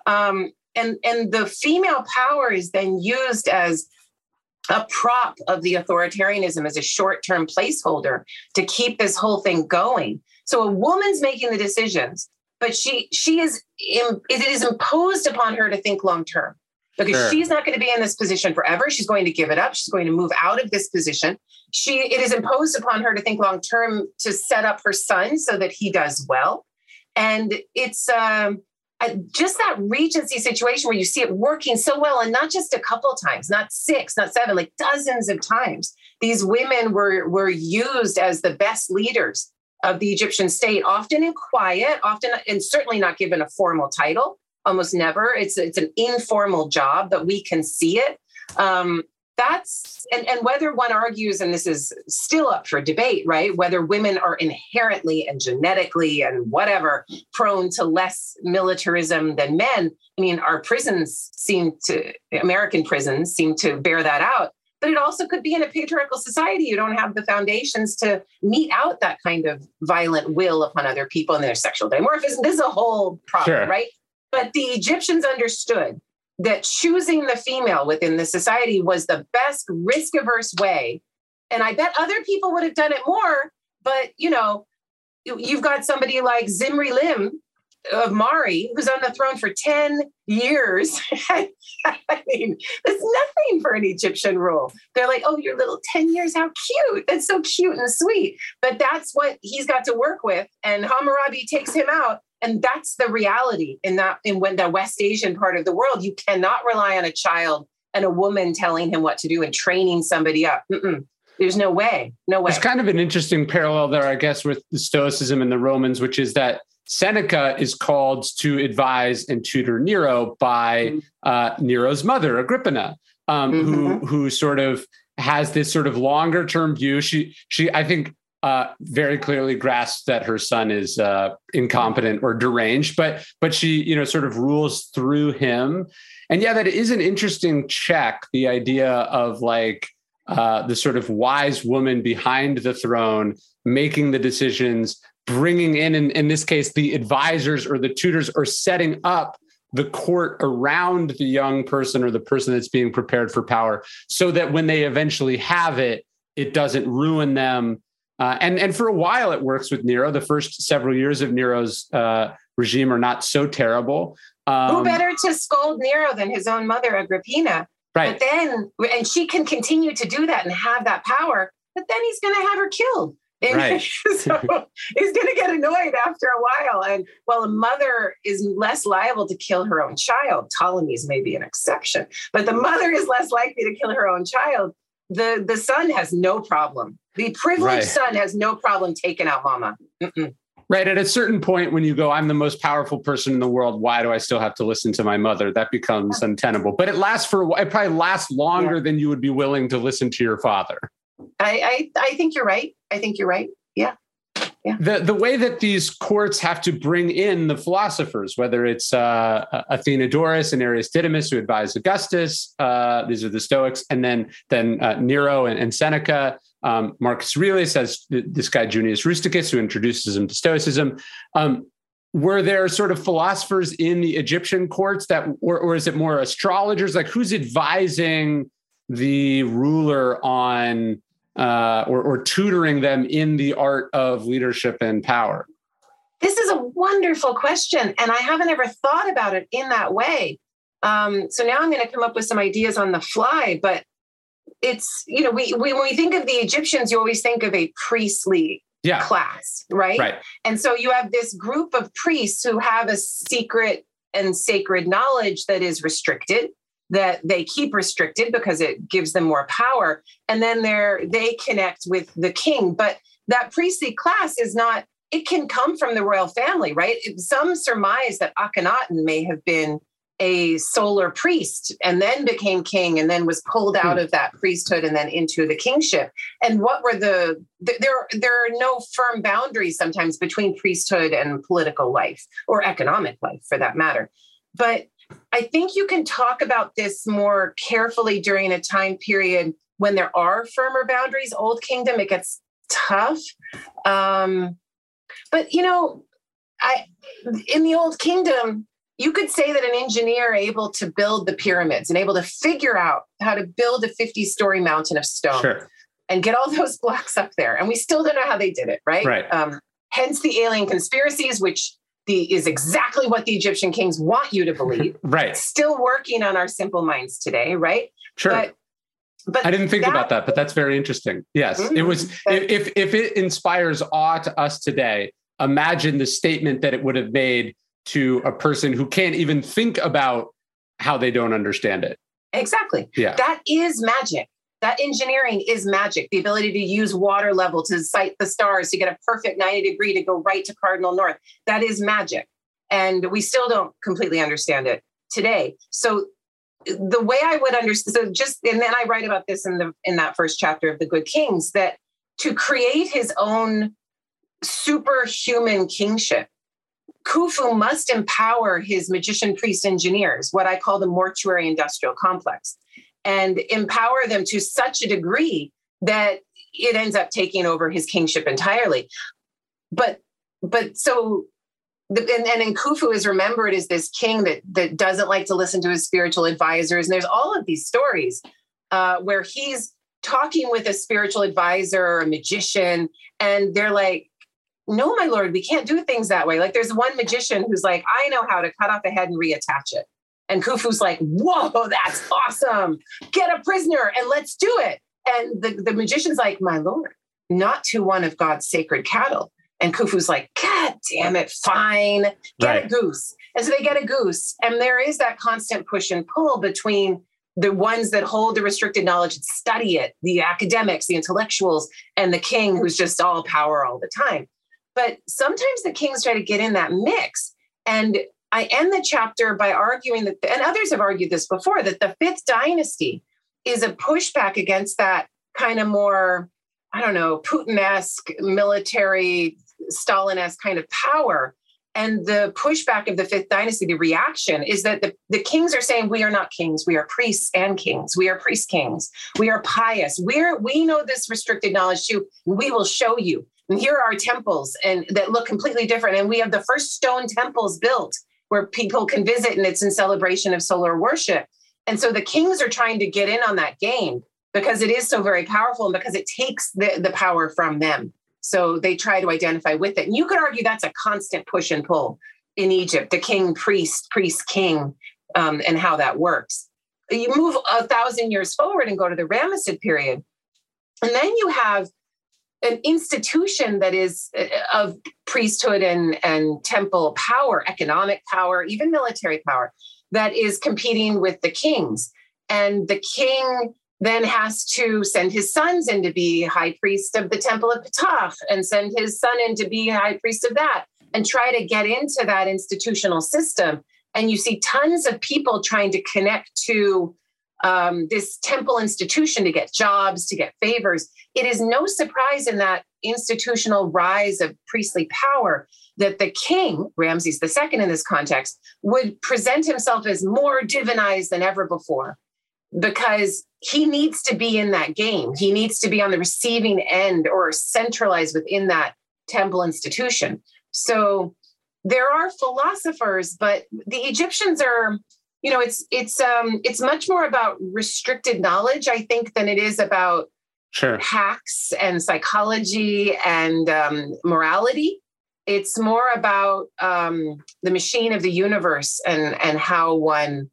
And the female power is then used as a prop of the authoritarianism, as a short-term placeholder to keep this whole thing going. So a woman's making the decisions, but it is imposed upon her to think long term, because she's not going to be in this position forever. She's going to give it up. She's going to move out of this position. It is imposed upon her to think long term, to set up her son so that he does well. And it's just that regency situation where you see it working so well, and not just a couple times, not 6, not 7, like dozens of times. These women were used as the best leaders of the Egyptian state, often in quiet, and certainly not given a formal title. Almost never. It's an informal job, but we can see it. And whether one argues, and this is still up for debate, right? Whether women are inherently and genetically and whatever prone to less militarism than men. I mean, American prisons seem to bear that out. But it also could be in a patriarchal society. You don't have the foundations to mete out that kind of violent will upon other people and their sexual dimorphism. This is a whole problem, right? But the Egyptians understood that choosing the female within the society was the best risk-averse way. And I bet other people would have done it more. But, you've got somebody like Zimri Lim of Mari, who's on the throne for 10 years. I mean, that's nothing for an Egyptian rule. They're like, oh, your little 10 years, how cute. That's so cute and sweet. But that's what he's got to work with. And Hammurabi takes him out. And that's the reality in the West Asian part of the world. You cannot rely on a child and a woman telling him what to do and training somebody up. There's no way. No way. There's kind of an interesting parallel there, I guess, with the Stoicism and the Romans, which is that Seneca is called to advise and tutor Nero by Nero's mother, Agrippina, who sort of has this sort of longer term view. She I think, very clearly grasps that her son is incompetent or deranged, but she, sort of rules through him. And yeah, that is an interesting check, the idea of like the sort of wise woman behind the throne, making the decisions, bringing in this case, the advisors or the tutors, or setting up the court around the young person or the person that's being prepared for power, so that when they eventually have it, it doesn't ruin them. And for a while, it works with Nero. The first several years of Nero's regime are not so terrible. Who better to scold Nero than his own mother, Agrippina? Right. But then, and she can continue to do that and have that power, but then he's going to have her killed. And so he's going to get annoyed after a while. And while a mother is less liable to kill her own child, Ptolemy's may be an exception, but the mother is less likely to kill her own child. The son has no problem. The privileged son has no problem taking out mama. Right. At a certain point, when you go, I'm the most powerful person in the world, why do I still have to listen to my mother? That becomes untenable. But it lasts for a while. It probably lasts longer than you would be willing to listen to your father. I think you're right. I think you're right. Yeah. Yeah. The way that these courts have to bring in the philosophers, whether it's Athenodorus and Aristodemus who advise Augustus, these are the Stoics, and then Nero and Seneca. Marcus Aurelius has this guy Junius Rusticus who introduces him to Stoicism. Were there sort of philosophers in the Egyptian courts or is it more astrologers? Like, who's advising the ruler on or tutoring them in the art of leadership and power? This is a wonderful question, and I haven't ever thought about it in that way. So now I'm going to come up with some ideas on the fly, but it's, when we think of the Egyptians, you always think of a priestly class, right? And so you have this group of priests who have a secret and sacred knowledge that is restricted, that they keep restricted because it gives them more power. And then they connect with the king. But that priestly class is not, it can come from the royal family, right? Some surmise that Akhenaten may have been a solar priest and then became king and then was pulled out of that priesthood and then into the kingship. And what were there are no firm boundaries sometimes between priesthood and political life or economic life for that matter. But I think you can talk about this more carefully during a time period when there are firmer boundaries. Old Kingdom, it gets tough. But, in the Old Kingdom, you could say that an engineer able to build the pyramids and able to figure out how to build a 50-story mountain of stone and get all those blocks up there. And we still don't know how they did it, right? Hence the alien conspiracies, which is exactly what the Egyptian kings want you to believe. Right. Still working on our simple minds today, right? Sure. But I didn't think about that, but that's very interesting. Yes, it was. If it inspires awe to us today, imagine the statement that it would have made to a person who can't even think about how they don't understand it. Exactly. Yeah. That is magic. That engineering is magic. The ability to use water level to sight the stars, to get a perfect 90 degree to go right to cardinal north. That is magic. And we still don't completely understand it today. So the way I would understand, and then I write about this in that first chapter of The Good Kings, that to create his own superhuman kingship, Khufu must empower his magician, priest, engineers, what I call the mortuary industrial complex, and empower them to such a degree that it ends up taking over his kingship entirely. And Khufu is remembered as this king that doesn't like to listen to his spiritual advisors. And there's all of these stories where he's talking with a spiritual advisor or a magician, and they're like, no, my lord, we can't do things that way. Like there's one magician who's like, I know how to cut off a head and reattach it. And Khufu's like, whoa, that's awesome. Get a prisoner and let's do it. And the magician's like, my lord, not to one of God's sacred cattle. And Khufu's like, God damn it, fine. Get a goose. And so they get a goose. And there is that constant push and pull between the ones that hold the restricted knowledge and study it, the academics, the intellectuals, and the king who's just all power all the time. But sometimes the kings try to get in that mix. And I end the chapter by arguing that, and others have argued this before, that the fifth dynasty is a pushback against that kind of more, I don't know, Putin-esque, military, Stalin-esque kind of power. And the pushback of the fifth dynasty, the reaction, is that the kings are saying, we are not kings. We are priests and kings. We are priest kings. We are pious. We know this restricted knowledge too. We will show you. And here are our temples and that look completely different. And we have the first stone temples built where people can visit, and it's in celebration of solar worship. And so the kings are trying to get in on that game because it is so very powerful and because it takes the power from them. So they try to identify with it. And you could argue that's a constant push and pull in Egypt, the king, priest, king, and how that works. You move 1,000 years forward and go to the Ramessid period. And then you have an institution that is of priesthood and temple power, economic power, even military power, that is competing with the kings. And the king then has to send his sons in to be high priest of the temple of Ptah and send his son in to be high priest of that and try to get into that institutional system. And you see tons of people trying to connect to this temple institution to get jobs, to get favors. It is no surprise in that institutional rise of priestly power that the king, Ramses II in this context, would present himself as more divinized than ever before because he needs to be in that game. He needs to be on the receiving end or centralized within that temple institution. So there are philosophers, but the Egyptians are, you know, it's much more about restricted knowledge, I think, than it is about hacks and psychology and morality. It's more about the machine of the universe and how one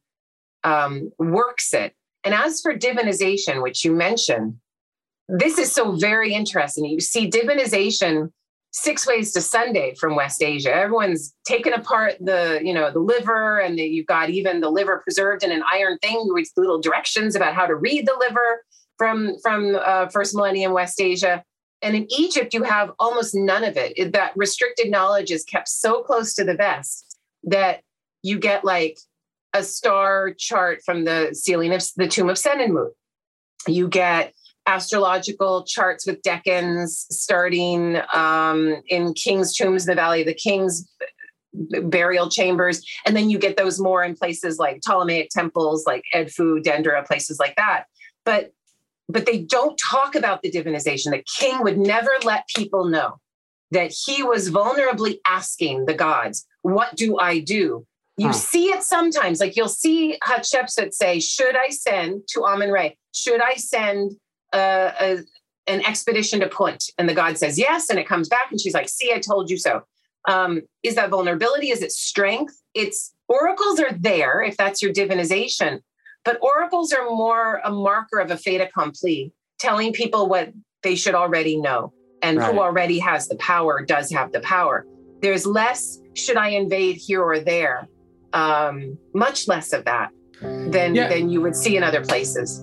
works it. And as for divinization, which you mentioned, this is so very interesting. You see divinization 6 ways to Sunday from West Asia. Everyone's taken apart the liver, and you've got even the liver preserved in an iron thing with little directions about how to read the liver from first millennium West Asia. And in Egypt, you have almost none of it. That restricted knowledge is kept so close to the vest that you get like a star chart from the ceiling of the tomb of Senenmut. You get astrological charts with decans starting in king's tombs in the Valley of the Kings, burial chambers. And then you get those more in places like Ptolemaic temples, like Edfu, Dendera, places like that. But they don't talk about the divinization. The king would never let people know that he was vulnerably asking the gods, what do I do? You see it sometimes, like you'll see Hatshepsut say, should I send to Amun-Re? Should I send an expedition to Punt? And the god says yes, and it comes back, and she's like, see, I told you so. Is that vulnerability? Is it strength? Oracles are there if that's your divinization, but oracles are more a marker of a fait accompli, telling people what they should already know and who already has the power, does have the power. There's less, should I invade here or there? Much less of that than you would see in other places.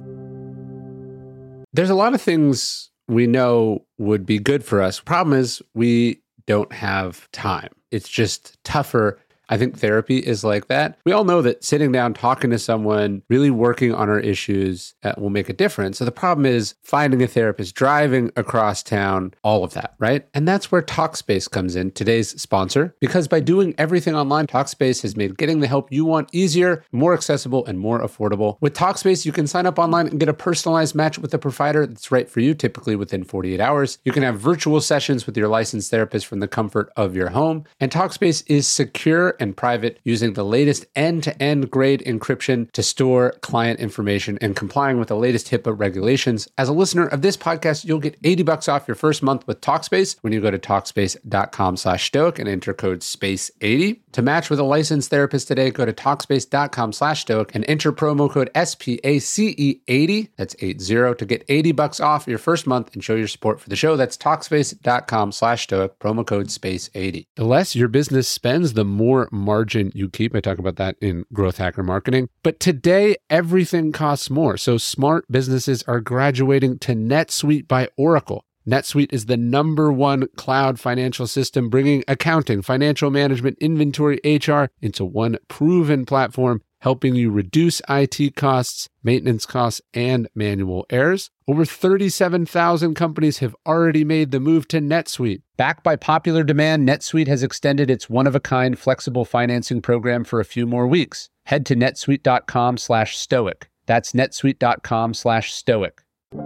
There's a lot of things we know would be good for us. Problem is, we don't have time. It's just tougher. I think therapy is like that. We all know that sitting down, talking to someone, really working on our issues will make a difference. So the problem is finding a therapist, driving across town, all of that, right? And that's where Talkspace comes in, today's sponsor, because by doing everything online, Talkspace has made getting the help you want easier, more accessible, and more affordable. With Talkspace, you can sign up online and get a personalized match with a provider that's right for you, typically within 48 hours. You can have virtual sessions with your licensed therapist from the comfort of your home. And Talkspace is secure and private, using the latest end-to-end grade encryption to store client information and complying with the latest HIPAA regulations. As a listener of this podcast, you'll get $80 off your first month with Talkspace when you go to Talkspace.com/stoic and enter code SPACE80. To match with a licensed therapist today, go to Talkspace.com/stoic and enter promo code SPACE80, that's 80, to get $80 off your first month and show your support for the show. That's Talkspace.com/stoic, promo code SPACE80. The less your business spends, the more margin you keep. I talk about that in Growth Hacker Marketing. But today, everything costs more. So smart businesses are graduating to NetSuite by Oracle. NetSuite is the #1 cloud financial system, bringing accounting, financial management, inventory, HR into one proven platform, helping you reduce IT costs, maintenance costs, and manual errors. Over 37,000 companies have already made the move to NetSuite. Backed by popular demand, NetSuite has extended its one-of-a-kind flexible financing program for a few more weeks. Head to netsuite.com/stoic. That's netsuite.com/stoic.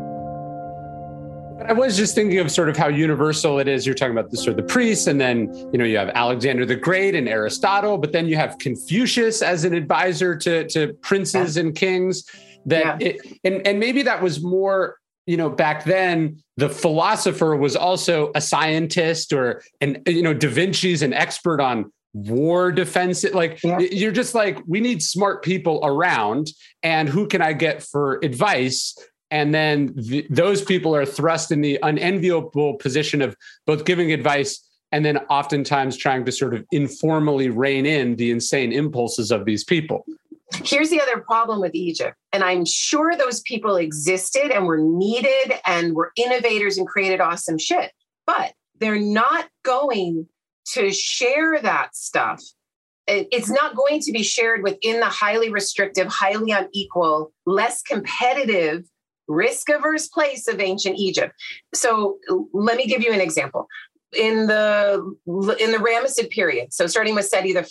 I was just thinking of sort of how universal it is. You're talking about the sort of the priests, and then, you have Alexander the Great and Aristotle, but then you have Confucius as an advisor to princes and kings. And maybe that was more, back then, the philosopher was also a scientist, Da Vinci's an expert on war defense. You're just like, we need smart people around, and who can I get for advice? And then those people are thrust in the unenviable position of both giving advice and then oftentimes trying to sort of informally rein in the insane impulses of these people. Here's the other problem with Egypt. And I'm sure those people existed and were needed and were innovators and created awesome shit, but they're not going to share that stuff. It's not going to be shared within the highly restrictive, highly unequal, less competitive, risk-averse place of ancient Egypt. So let me give you an example. In the Ramessid period, so starting with Seti I,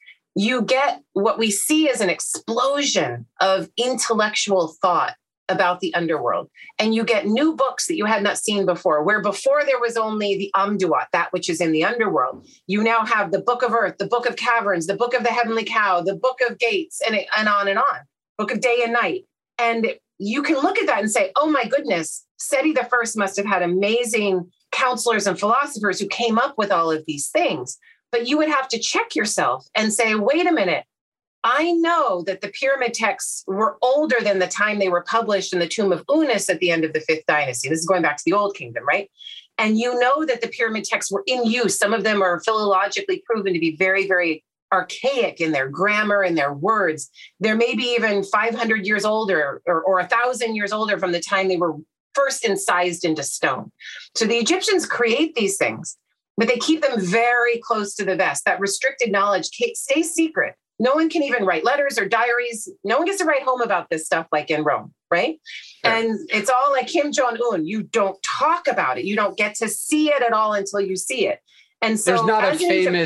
you get what we see as an explosion of intellectual thought about the underworld. And you get new books that you had not seen before, where before there was only the Amduat, that which is in the underworld. You now have the Book of Earth, the Book of Caverns, the Book of the Heavenly Cow, the Book of Gates, and on and on, Book of Day and Night. And you can look at that and say, oh my goodness, Seti I must have had amazing counselors and philosophers who came up with all of these things. But you would have to check yourself and say, wait a minute, I know that the pyramid texts were older than the time they were published in the tomb of Unas at the end of the 5th dynasty. This is going back to the Old Kingdom, right? And you know that the pyramid texts were in use. Some of them are philologically proven to be very, very archaic in their grammar and their words. They're maybe even 500 years older or 1,000 years older from the time they were first incised into stone. So the Egyptians create these things, but they keep them very close to the vest. That restricted knowledge stays secret. No one can even write letters or diaries. No one gets to write home about this stuff like in Rome, right? Sure. And it's all like Kim Jong-un. You don't talk about it. You don't get to see it at all until you see it. And so there's not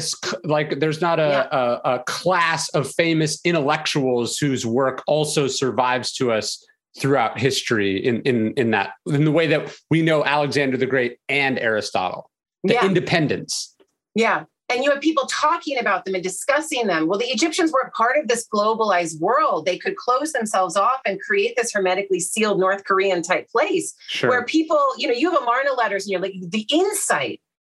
a class of famous intellectuals whose work also survives to us throughout history in the way that we know Alexander the Great and Aristotle. The independence. Yeah. And you have people talking about them and discussing them. Well, the Egyptians were part of this globalized world. They could close themselves off and create this hermetically sealed North Korean type place where people, you have Amarna letters and you're like the insight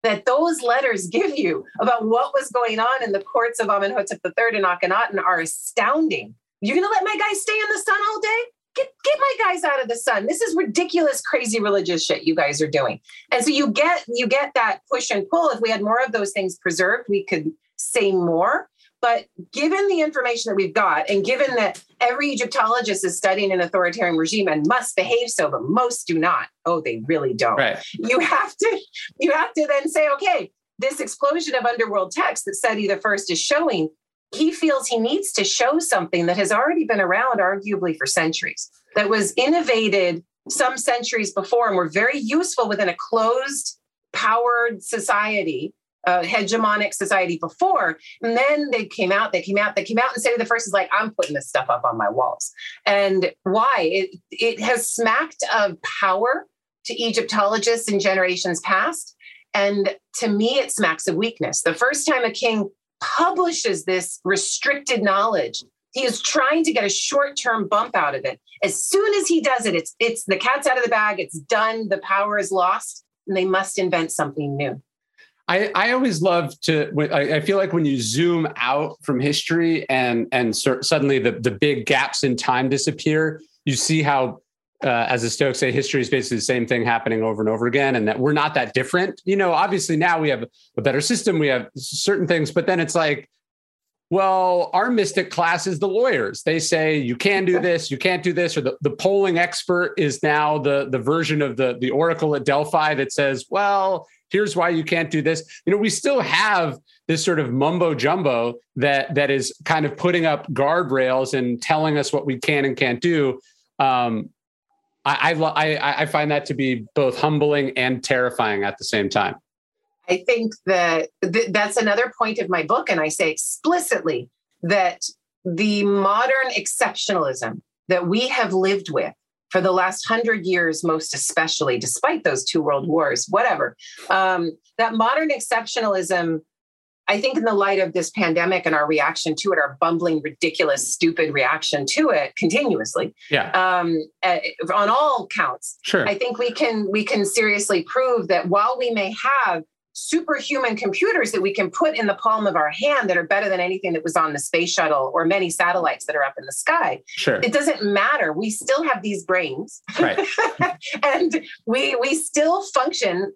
that those letters give you about what was going on in the courts of Amenhotep III and Akhenaten are astounding. You're going to let my guys stay in the sun all day? Get my guys out of the sun. This is ridiculous, crazy religious shit you guys are doing. And so you get that push and pull. If we had more of those things preserved, we could say more. But given the information that we've got, and given that every Egyptologist is studying an authoritarian regime and must behave so, but most do not. Oh, they really don't. Right. You have to then say, okay, this explosion of underworld text that Seti the First is showing, he feels he needs to show something that has already been around arguably for centuries, that was innovated some centuries before and were very useful within a closed, powered society, hegemonic society before. And then they came out, and Seti the First is like, I'm putting this stuff up on my walls. And why? It has smacked of power to Egyptologists in generations past. And to me, it smacks of weakness. The first time a king publishes this restricted knowledge, he is trying to get a short-term bump out of it. As soon as he does it, it's the cat's out of the bag, it's done, the power is lost, and they must invent something new. I always love to, I feel like when you zoom out from history and suddenly the big gaps in time disappear, you see how, as the Stoics say, history is basically the same thing happening over and over again, and that we're not that different. Obviously now we have a better system, we have certain things, but then it's like, well, our mystic class is the lawyers. They say you can do this, you can't do this, or the polling expert is now the version of the oracle at Delphi that says, well, here's why you can't do this. We still have this sort of mumbo jumbo that is kind of putting up guardrails and telling us what we can and can't do. I find that to be both humbling and terrifying at the same time. I think that that's another point of my book. And I say explicitly that the modern exceptionalism that we have lived with for the last 100 years, most especially, despite those 2 world wars, whatever, that modern exceptionalism, I think in the light of this pandemic and our reaction to it, our bumbling, ridiculous, stupid reaction to it continuously, on all counts, sure. I think we can seriously prove that while we may have superhuman computers that we can put in the palm of our hand that are better than anything that was on the space shuttle or many satellites that are up in the sky. Sure. It doesn't matter. We still have these brains, right. and we still function.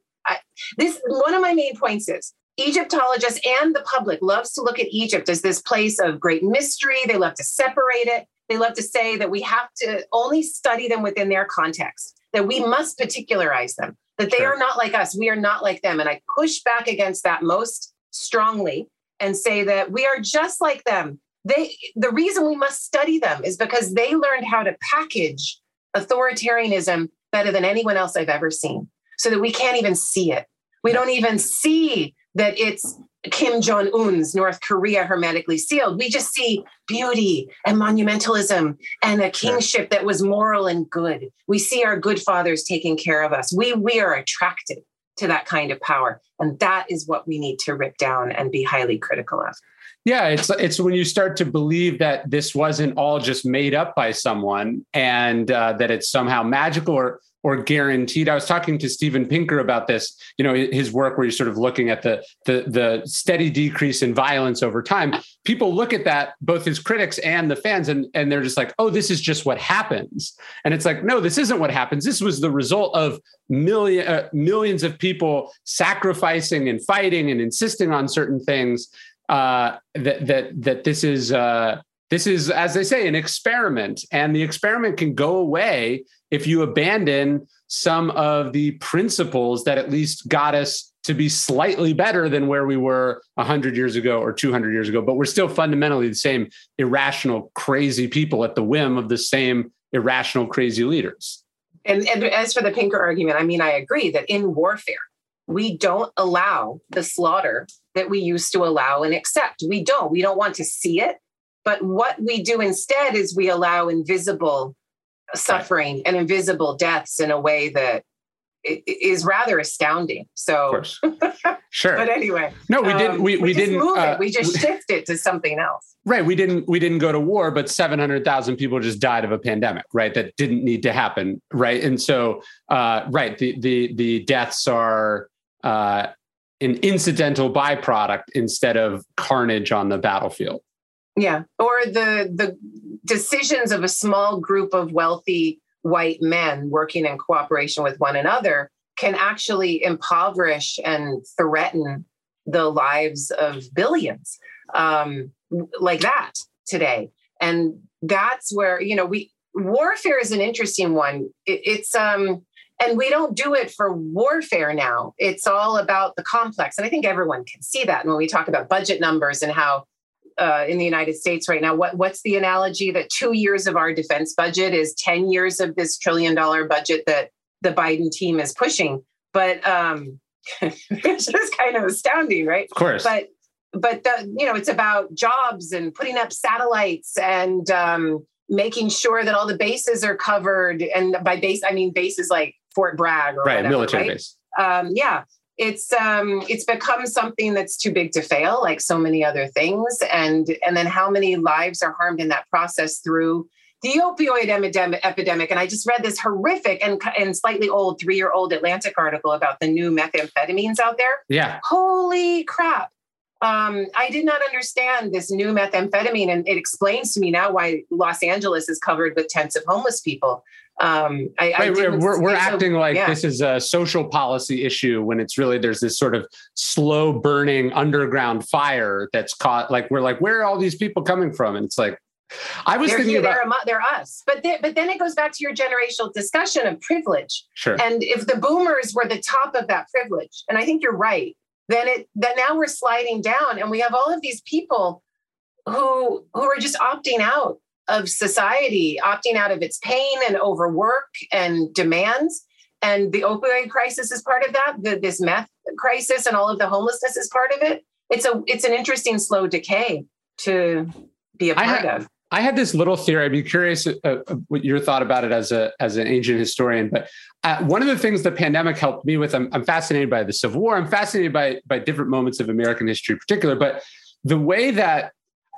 One of my main points is Egyptologists and the public loves to look at Egypt as this place of great mystery. They love to separate it. They love to say that we have to only study them within their context, that we must particularize them, that they are not like us. We are not like them. And I push back against that most strongly and say that we are just like them. The reason we must study them is because they learned how to package authoritarianism better than anyone else I've ever seen, so that we can't even see it. We don't even see that it's Kim Jong-un's North Korea hermetically sealed. We just see beauty and monumentalism and a kingship that was moral and good. We see our good fathers taking care of us. We are attracted to that kind of power. And that is what we need to rip down and be highly critical of. Yeah, it's when you start to believe that this wasn't all just made up by someone and that it's somehow magical or guaranteed. I was talking to Steven Pinker about this, his work where he's sort of looking at the steady decrease in violence over time. People look at that, both his critics and the fans, and they're just like, oh, this is just what happens. And it's like, no, this isn't what happens. This was the result of millions of people sacrificing and fighting and insisting on certain things. That this is, as they say, an experiment, and the experiment can go away if you abandon some of the principles that at least got us to be slightly better than where we were 100 years ago or 200 years ago. But we're still fundamentally the same irrational, crazy people at the whim of the same irrational, crazy leaders. And as for the Pinker argument, I agree that in warfare, we don't allow the slaughter that we used to allow and accept. We don't want to see it. But what we do instead is we allow invisible suffering and invisible deaths in a way that is rather astounding. So, of course. Sure. But anyway, no, we didn't. We didn't move it. We just shift it to something else. Right. We didn't go to war, but 700,000 people just died of a pandemic. Right. That didn't need to happen. Right. And so, the deaths are an incidental byproduct instead of carnage on the battlefield. Yeah. Or the decisions of a small group of wealthy white men working in cooperation with one another can actually impoverish and threaten the lives of billions, like that today. And that's where, warfare is an interesting one. And we don't do it for warfare now. It's all about the complex. And I think everyone can see that. And when we talk about budget numbers and how in the United States right now, what's the analogy that 2 years of our defense budget is 10 years of this $1 trillion budget that the Biden team is pushing. But it's just kind of astounding, right? Of course. But it's about jobs and putting up satellites and making sure that all the bases are covered. And by base, I mean bases like Fort Bragg or whatever, military right? base. It's become something that's too big to fail, like so many other things. And then how many lives are harmed in that process through the opioid epidemic. And I just read this horrific and slightly old 3-year-old Atlantic article about the new methamphetamines out there. Yeah. Holy crap. I did not understand this new methamphetamine, and it explains to me now why Los Angeles is covered with tents of homeless people. We're acting like this is a social policy issue when it's really, there's this sort of slow burning underground fire that's caught. Like, we're like, where are all these people coming from? And it's like, I was thinking about, they're us, but then it goes back to your generational discussion of privilege. Sure. And if the boomers were the top of that privilege, and I think you're right, then now we're sliding down, and we have all of these people who are just opting out of society, opting out of its pain and overwork and demands. And the opioid crisis is part of that. This meth crisis and all of the homelessness is part of it. It's an interesting slow decay to be a part of. I had this little theory. I'd be curious what your thought about it as an ancient historian. But one of the things the pandemic helped me with, I'm fascinated by the Civil War. I'm fascinated by different moments of American history in particular. But the way that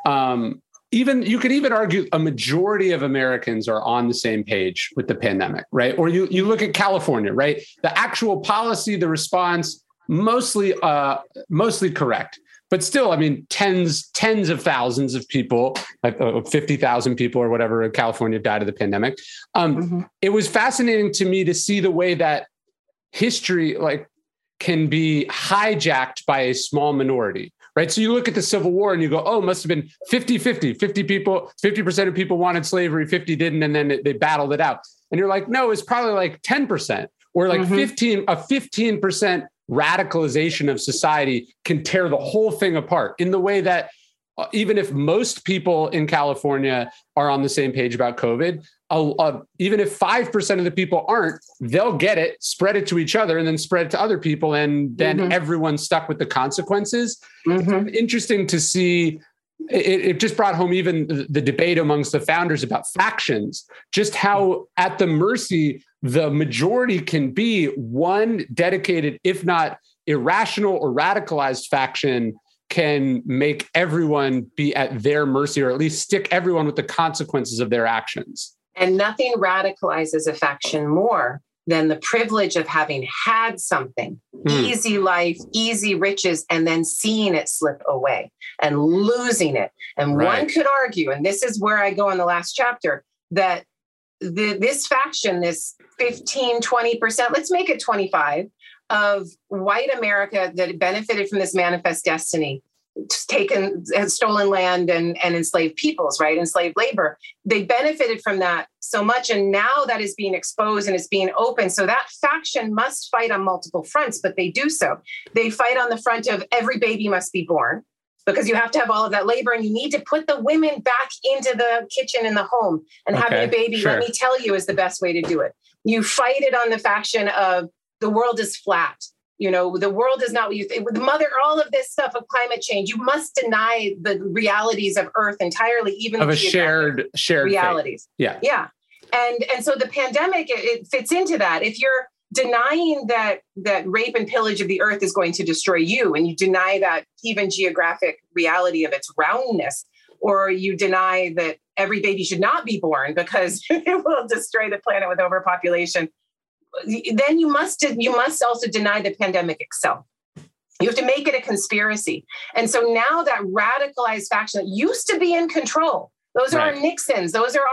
you could even argue a majority of Americans are on the same page with the pandemic, right? Or you look at California, right? The actual policy, the response, mostly correct. But still, I mean, tens of thousands of people, like 50,000 people or whatever in California died of the pandemic. It was fascinating to me to see the way that history can be hijacked by a small minority, right? So you look at the Civil War and you go, oh, it must have been 50-50. 50% of people wanted slavery, 50 didn't, and then they battled it out. And you're like, no, it's probably like 10% or like 15% radicalization of society can tear the whole thing apart in the way that even if most people in California are on the same page about COVID, even if 5% of the people aren't, they'll get it, spread it to each other, and then spread it to other people. And then everyone's stuck with the consequences. It's interesting to see. It just brought home even the debate amongst the founders about factions, just how at the mercy the majority can be. One dedicated, if not irrational or radicalized faction can make everyone be at their mercy, or at least stick everyone with the consequences of their actions. And nothing radicalizes a faction more than the privilege of having had something, easy life, easy riches, and then seeing it slip away and losing it. And one could argue, and this is where I go in the last chapter, that this faction, this 15, 20%, let's make it 25, of white America that benefited from this manifest destiny, stolen land and enslaved peoples, right? Enslaved labor. They benefited from that so much. And now that is being exposed and it's being open. So that faction must fight on multiple fronts, but they do so. They fight on the front of every baby must be born, because you have to have all of that labor, and you need to put the women back into the kitchen in the home, and having a baby, let me tell you, is the best way to do it. You fight it on the faction of the world is flat. You know, the world is not what you think. All of this stuff of climate change, you must deny the realities of Earth entirely, even of a shared realities. Faith. Yeah. And so the pandemic, it fits into that. If you're denying that rape and pillage of the Earth is going to destroy you, and you deny that even geographic reality of its roundness, or you deny that every baby should not be born because it will destroy the planet with overpopulation, then you must also deny the pandemic itself. You have to make it a conspiracy. And so now that radicalized faction that used to be in control, those are our Nixons, those are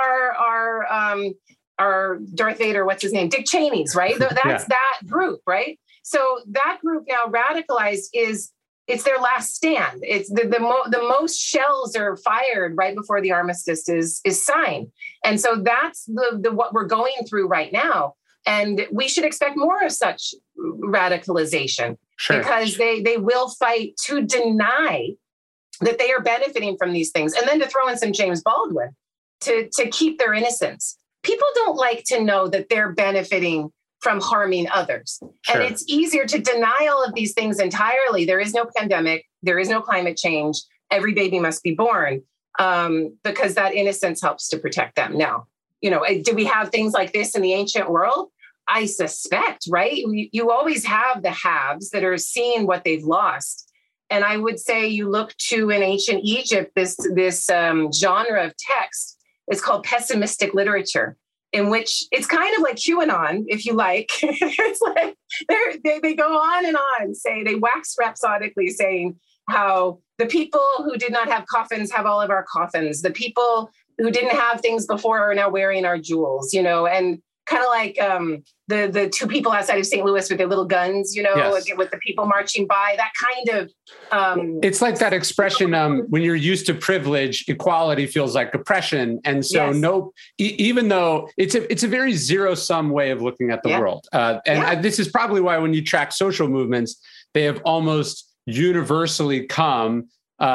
our Darth Vader, what's his name? Dick Cheney's, right? That's that group, right? So that group now radicalized it's their last stand. It's the most shells are fired right before the armistice is signed. And so that's the what we're going through right now. And we should expect more of such radicalization because they will fight to deny that they are benefiting from these things. And then to throw in some James Baldwin to keep their innocence. People don't like to know that they're benefiting from harming others. And it's easier to deny all of these things entirely. There is no pandemic. There is no climate change. Every baby must be born because that innocence helps to protect them. Now, do we have things like this in the ancient world? I suspect, right? You always have the haves that are seeing what they've lost. And I would say you look to in ancient Egypt, this genre of text is called pessimistic literature, in which it's kind of like QAnon, if you like. It's like they go on and on, they wax rhapsodically saying how the people who did not have coffins have all of our coffins. The people who didn't have things before are now wearing our jewels, and kind of like the two people outside of St. Louis with their little guns, with the people marching by, that kind of... it's like that expression, when you're used to privilege, equality feels like oppression. And so even though it's a very zero-sum way of looking at the world. This is probably why when you track social movements, they have almost universally come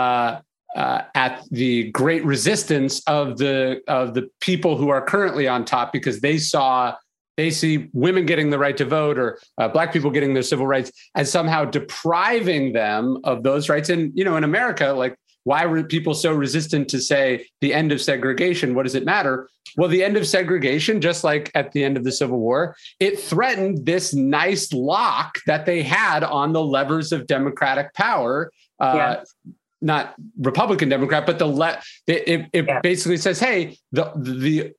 at the great resistance of the people who are currently on top, because they see women getting the right to vote or Black people getting their civil rights as somehow depriving them of those rights. And, in America, like, why were people so resistant to say the end of segregation? What does it matter? Well, the end of segregation, just like at the end of the Civil War, it threatened this nice lock that they had on the levers of democratic power. Not Republican Democrat, but it basically says, hey, the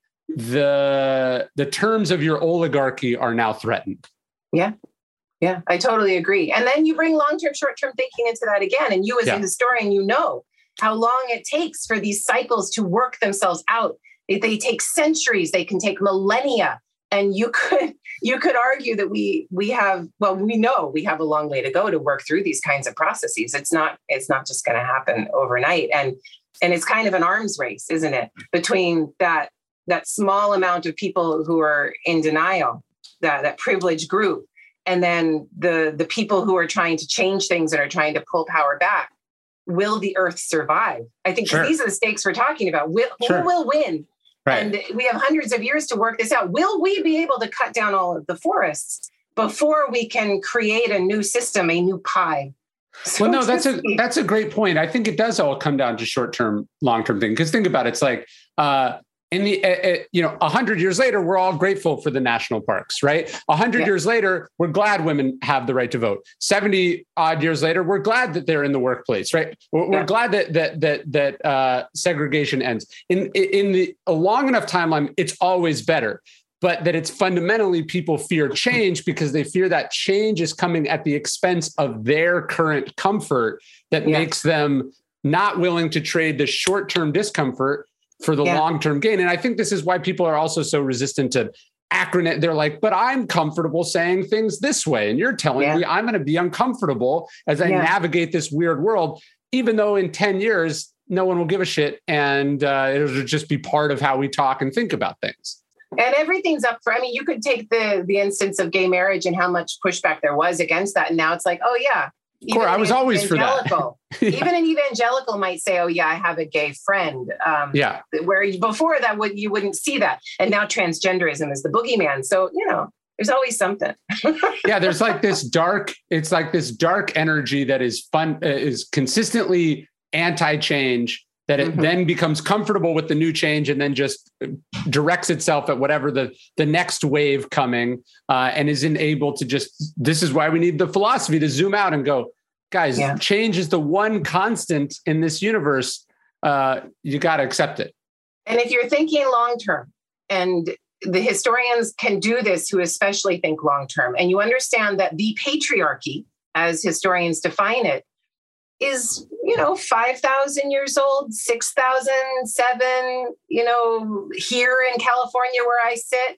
terms of your oligarchy are now threatened. Yeah, I totally agree. And then you bring long-term, short-term thinking into that again. And you as a historian, how long it takes for these cycles to work themselves out. They take centuries, they can take millennia. And you could argue that we know we have a long way to go to work through these kinds of processes. It's not just going to happen overnight. And it's kind of an arms race, isn't it? Between that small amount of people who are in denial, that privileged group, and then the people who are trying to change things and are trying to pull power back. Will the earth survive? I think these are the stakes we're talking about. Who will win? Right. And we have hundreds of years to work this out. Will we be able to cut down all of the forests before we can create a new system, a new pie? Well, no, that's a great point. I think it does all come down to short-term, long-term thing. Because think about it. It's like, 100 years later, we're all grateful for the national parks, right? 100 years later, we're glad women have the right to vote. 70 odd years later, we're glad that they're in the workplace, right? We're glad that segregation ends. In a long enough timeline, it's always better. But that it's fundamentally people fear change because they fear that change is coming at the expense of their current comfort that makes them not willing to trade the short-term discomfort for the long-term gain. And I think this is why people are also so resistant to acronym. They're like, but I'm comfortable saying things this way. And you're telling me I'm going to be uncomfortable as I navigate this weird world, even though in 10 years, no one will give a shit. And it'll just be part of how we talk and think about things. And everything's up for, you could take the instance of gay marriage and how much pushback there was against that. And now it's like, oh yeah. Core, I was always for that. Even an evangelical might say, oh yeah, I have a gay friend. Where before that you wouldn't see that. And now transgenderism is the boogeyman. So, there's always something. There's like this dark energy that is is consistently anti-change, that it then becomes comfortable with the new change and then just directs itself at whatever the next wave coming and isn't able to this is why we need the philosophy to zoom out and go, guys, change is the one constant in this universe. You got to accept it. And if you're thinking long-term, and the historians can do this who especially think long-term, and you understand that the patriarchy as historians define it, is, 5,000 years old, 6,007, here in California where I sit,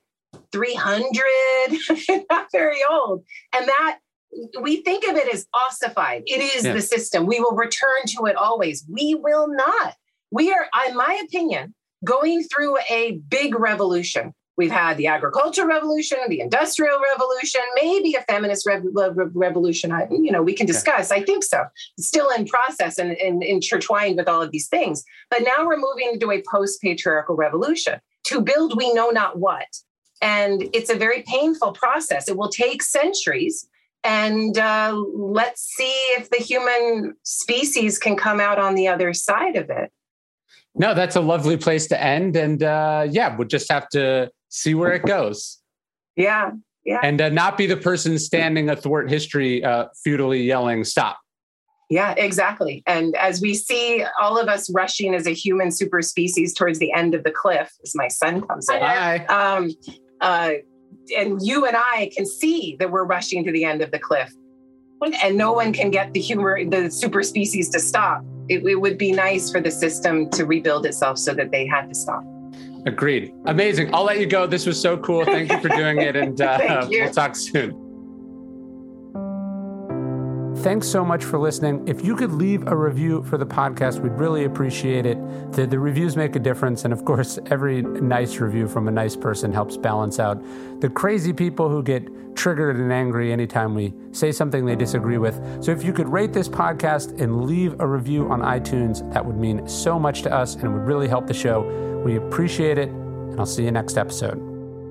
300, not very old. And that we think of it as ossified. It is the system. We will return to it always. We will not. We are, in my opinion, going through a big revolution. We've had the agricultural revolution, the industrial revolution, maybe a feminist revolution. We can discuss. I think so. It's still in process and intertwined with all of these things. But now we're moving into a post-patriarchal revolution to build we know not what. And it's a very painful process. It will take centuries. And let's see if the human species can come out on the other side of it. No, that's a lovely place to end. And we'll just have to see where it goes. Yeah. And not be the person standing athwart history, futilely yelling, stop. Yeah, exactly. And as we see all of us rushing as a human super species towards the end of the cliff, as my son comes in. Hi. And you and I can see that we're rushing to the end of the cliff. And no one can get the super species to stop. It would be nice for the system to rebuild itself so that they had to stop. Agreed. Amazing. I'll let you go. This was so cool. Thank you for doing it. And we'll talk soon. Thanks so much for listening. If you could leave a review for the podcast, we'd really appreciate it. The reviews make a difference. And of course, every nice review from a nice person helps balance out the crazy people who get triggered and angry anytime we say something they disagree with. So if you could rate this podcast and leave a review on iTunes, that would mean so much to us and it would really help the show. We appreciate it. And I'll see you next episode.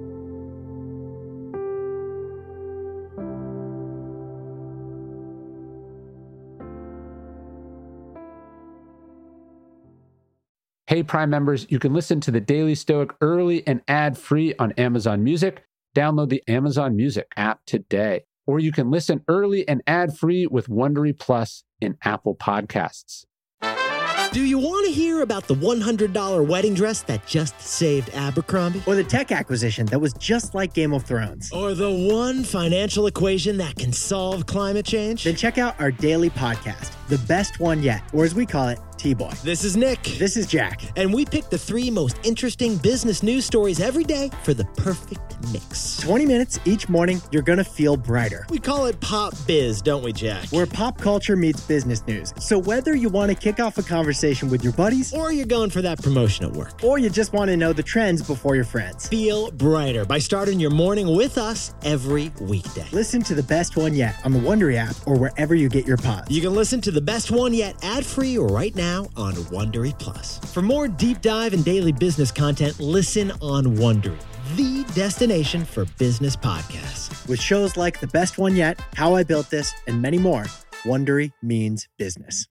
Hey, Prime members, you can listen to The Daily Stoic early and ad-free on Amazon Music. Download the Amazon Music app today. Or you can listen early and ad-free with Wondery Plus in Apple Podcasts. Do you want to hear about the $100 wedding dress that just saved Abercrombie? Or the tech acquisition that was just like Game of Thrones? Or the one financial equation that can solve climate change? Then check out our daily podcast, The Best One Yet, or as we call it, T-Boy. This is Nick. This is Jack. And we pick the 3 most interesting business news stories every day for the perfect mix. 20 minutes each morning, you're going to feel brighter. We call it Pop Biz, don't we, Jack? Where pop culture meets business news. So whether you want to kick off a conversation with your buddies, or you're going for that promotion at work, or you just want to know the trends before your friends, feel brighter by starting your morning with us every weekday. Listen to The Best One Yet on the Wondery app or wherever you get your pods. You can listen to The Best One Yet ad-free right now on Wondery Plus. For more deep dive and daily business content, listen on Wondery, the destination for business podcasts. With shows like The Best One Yet, How I Built This, and many more, Wondery means business.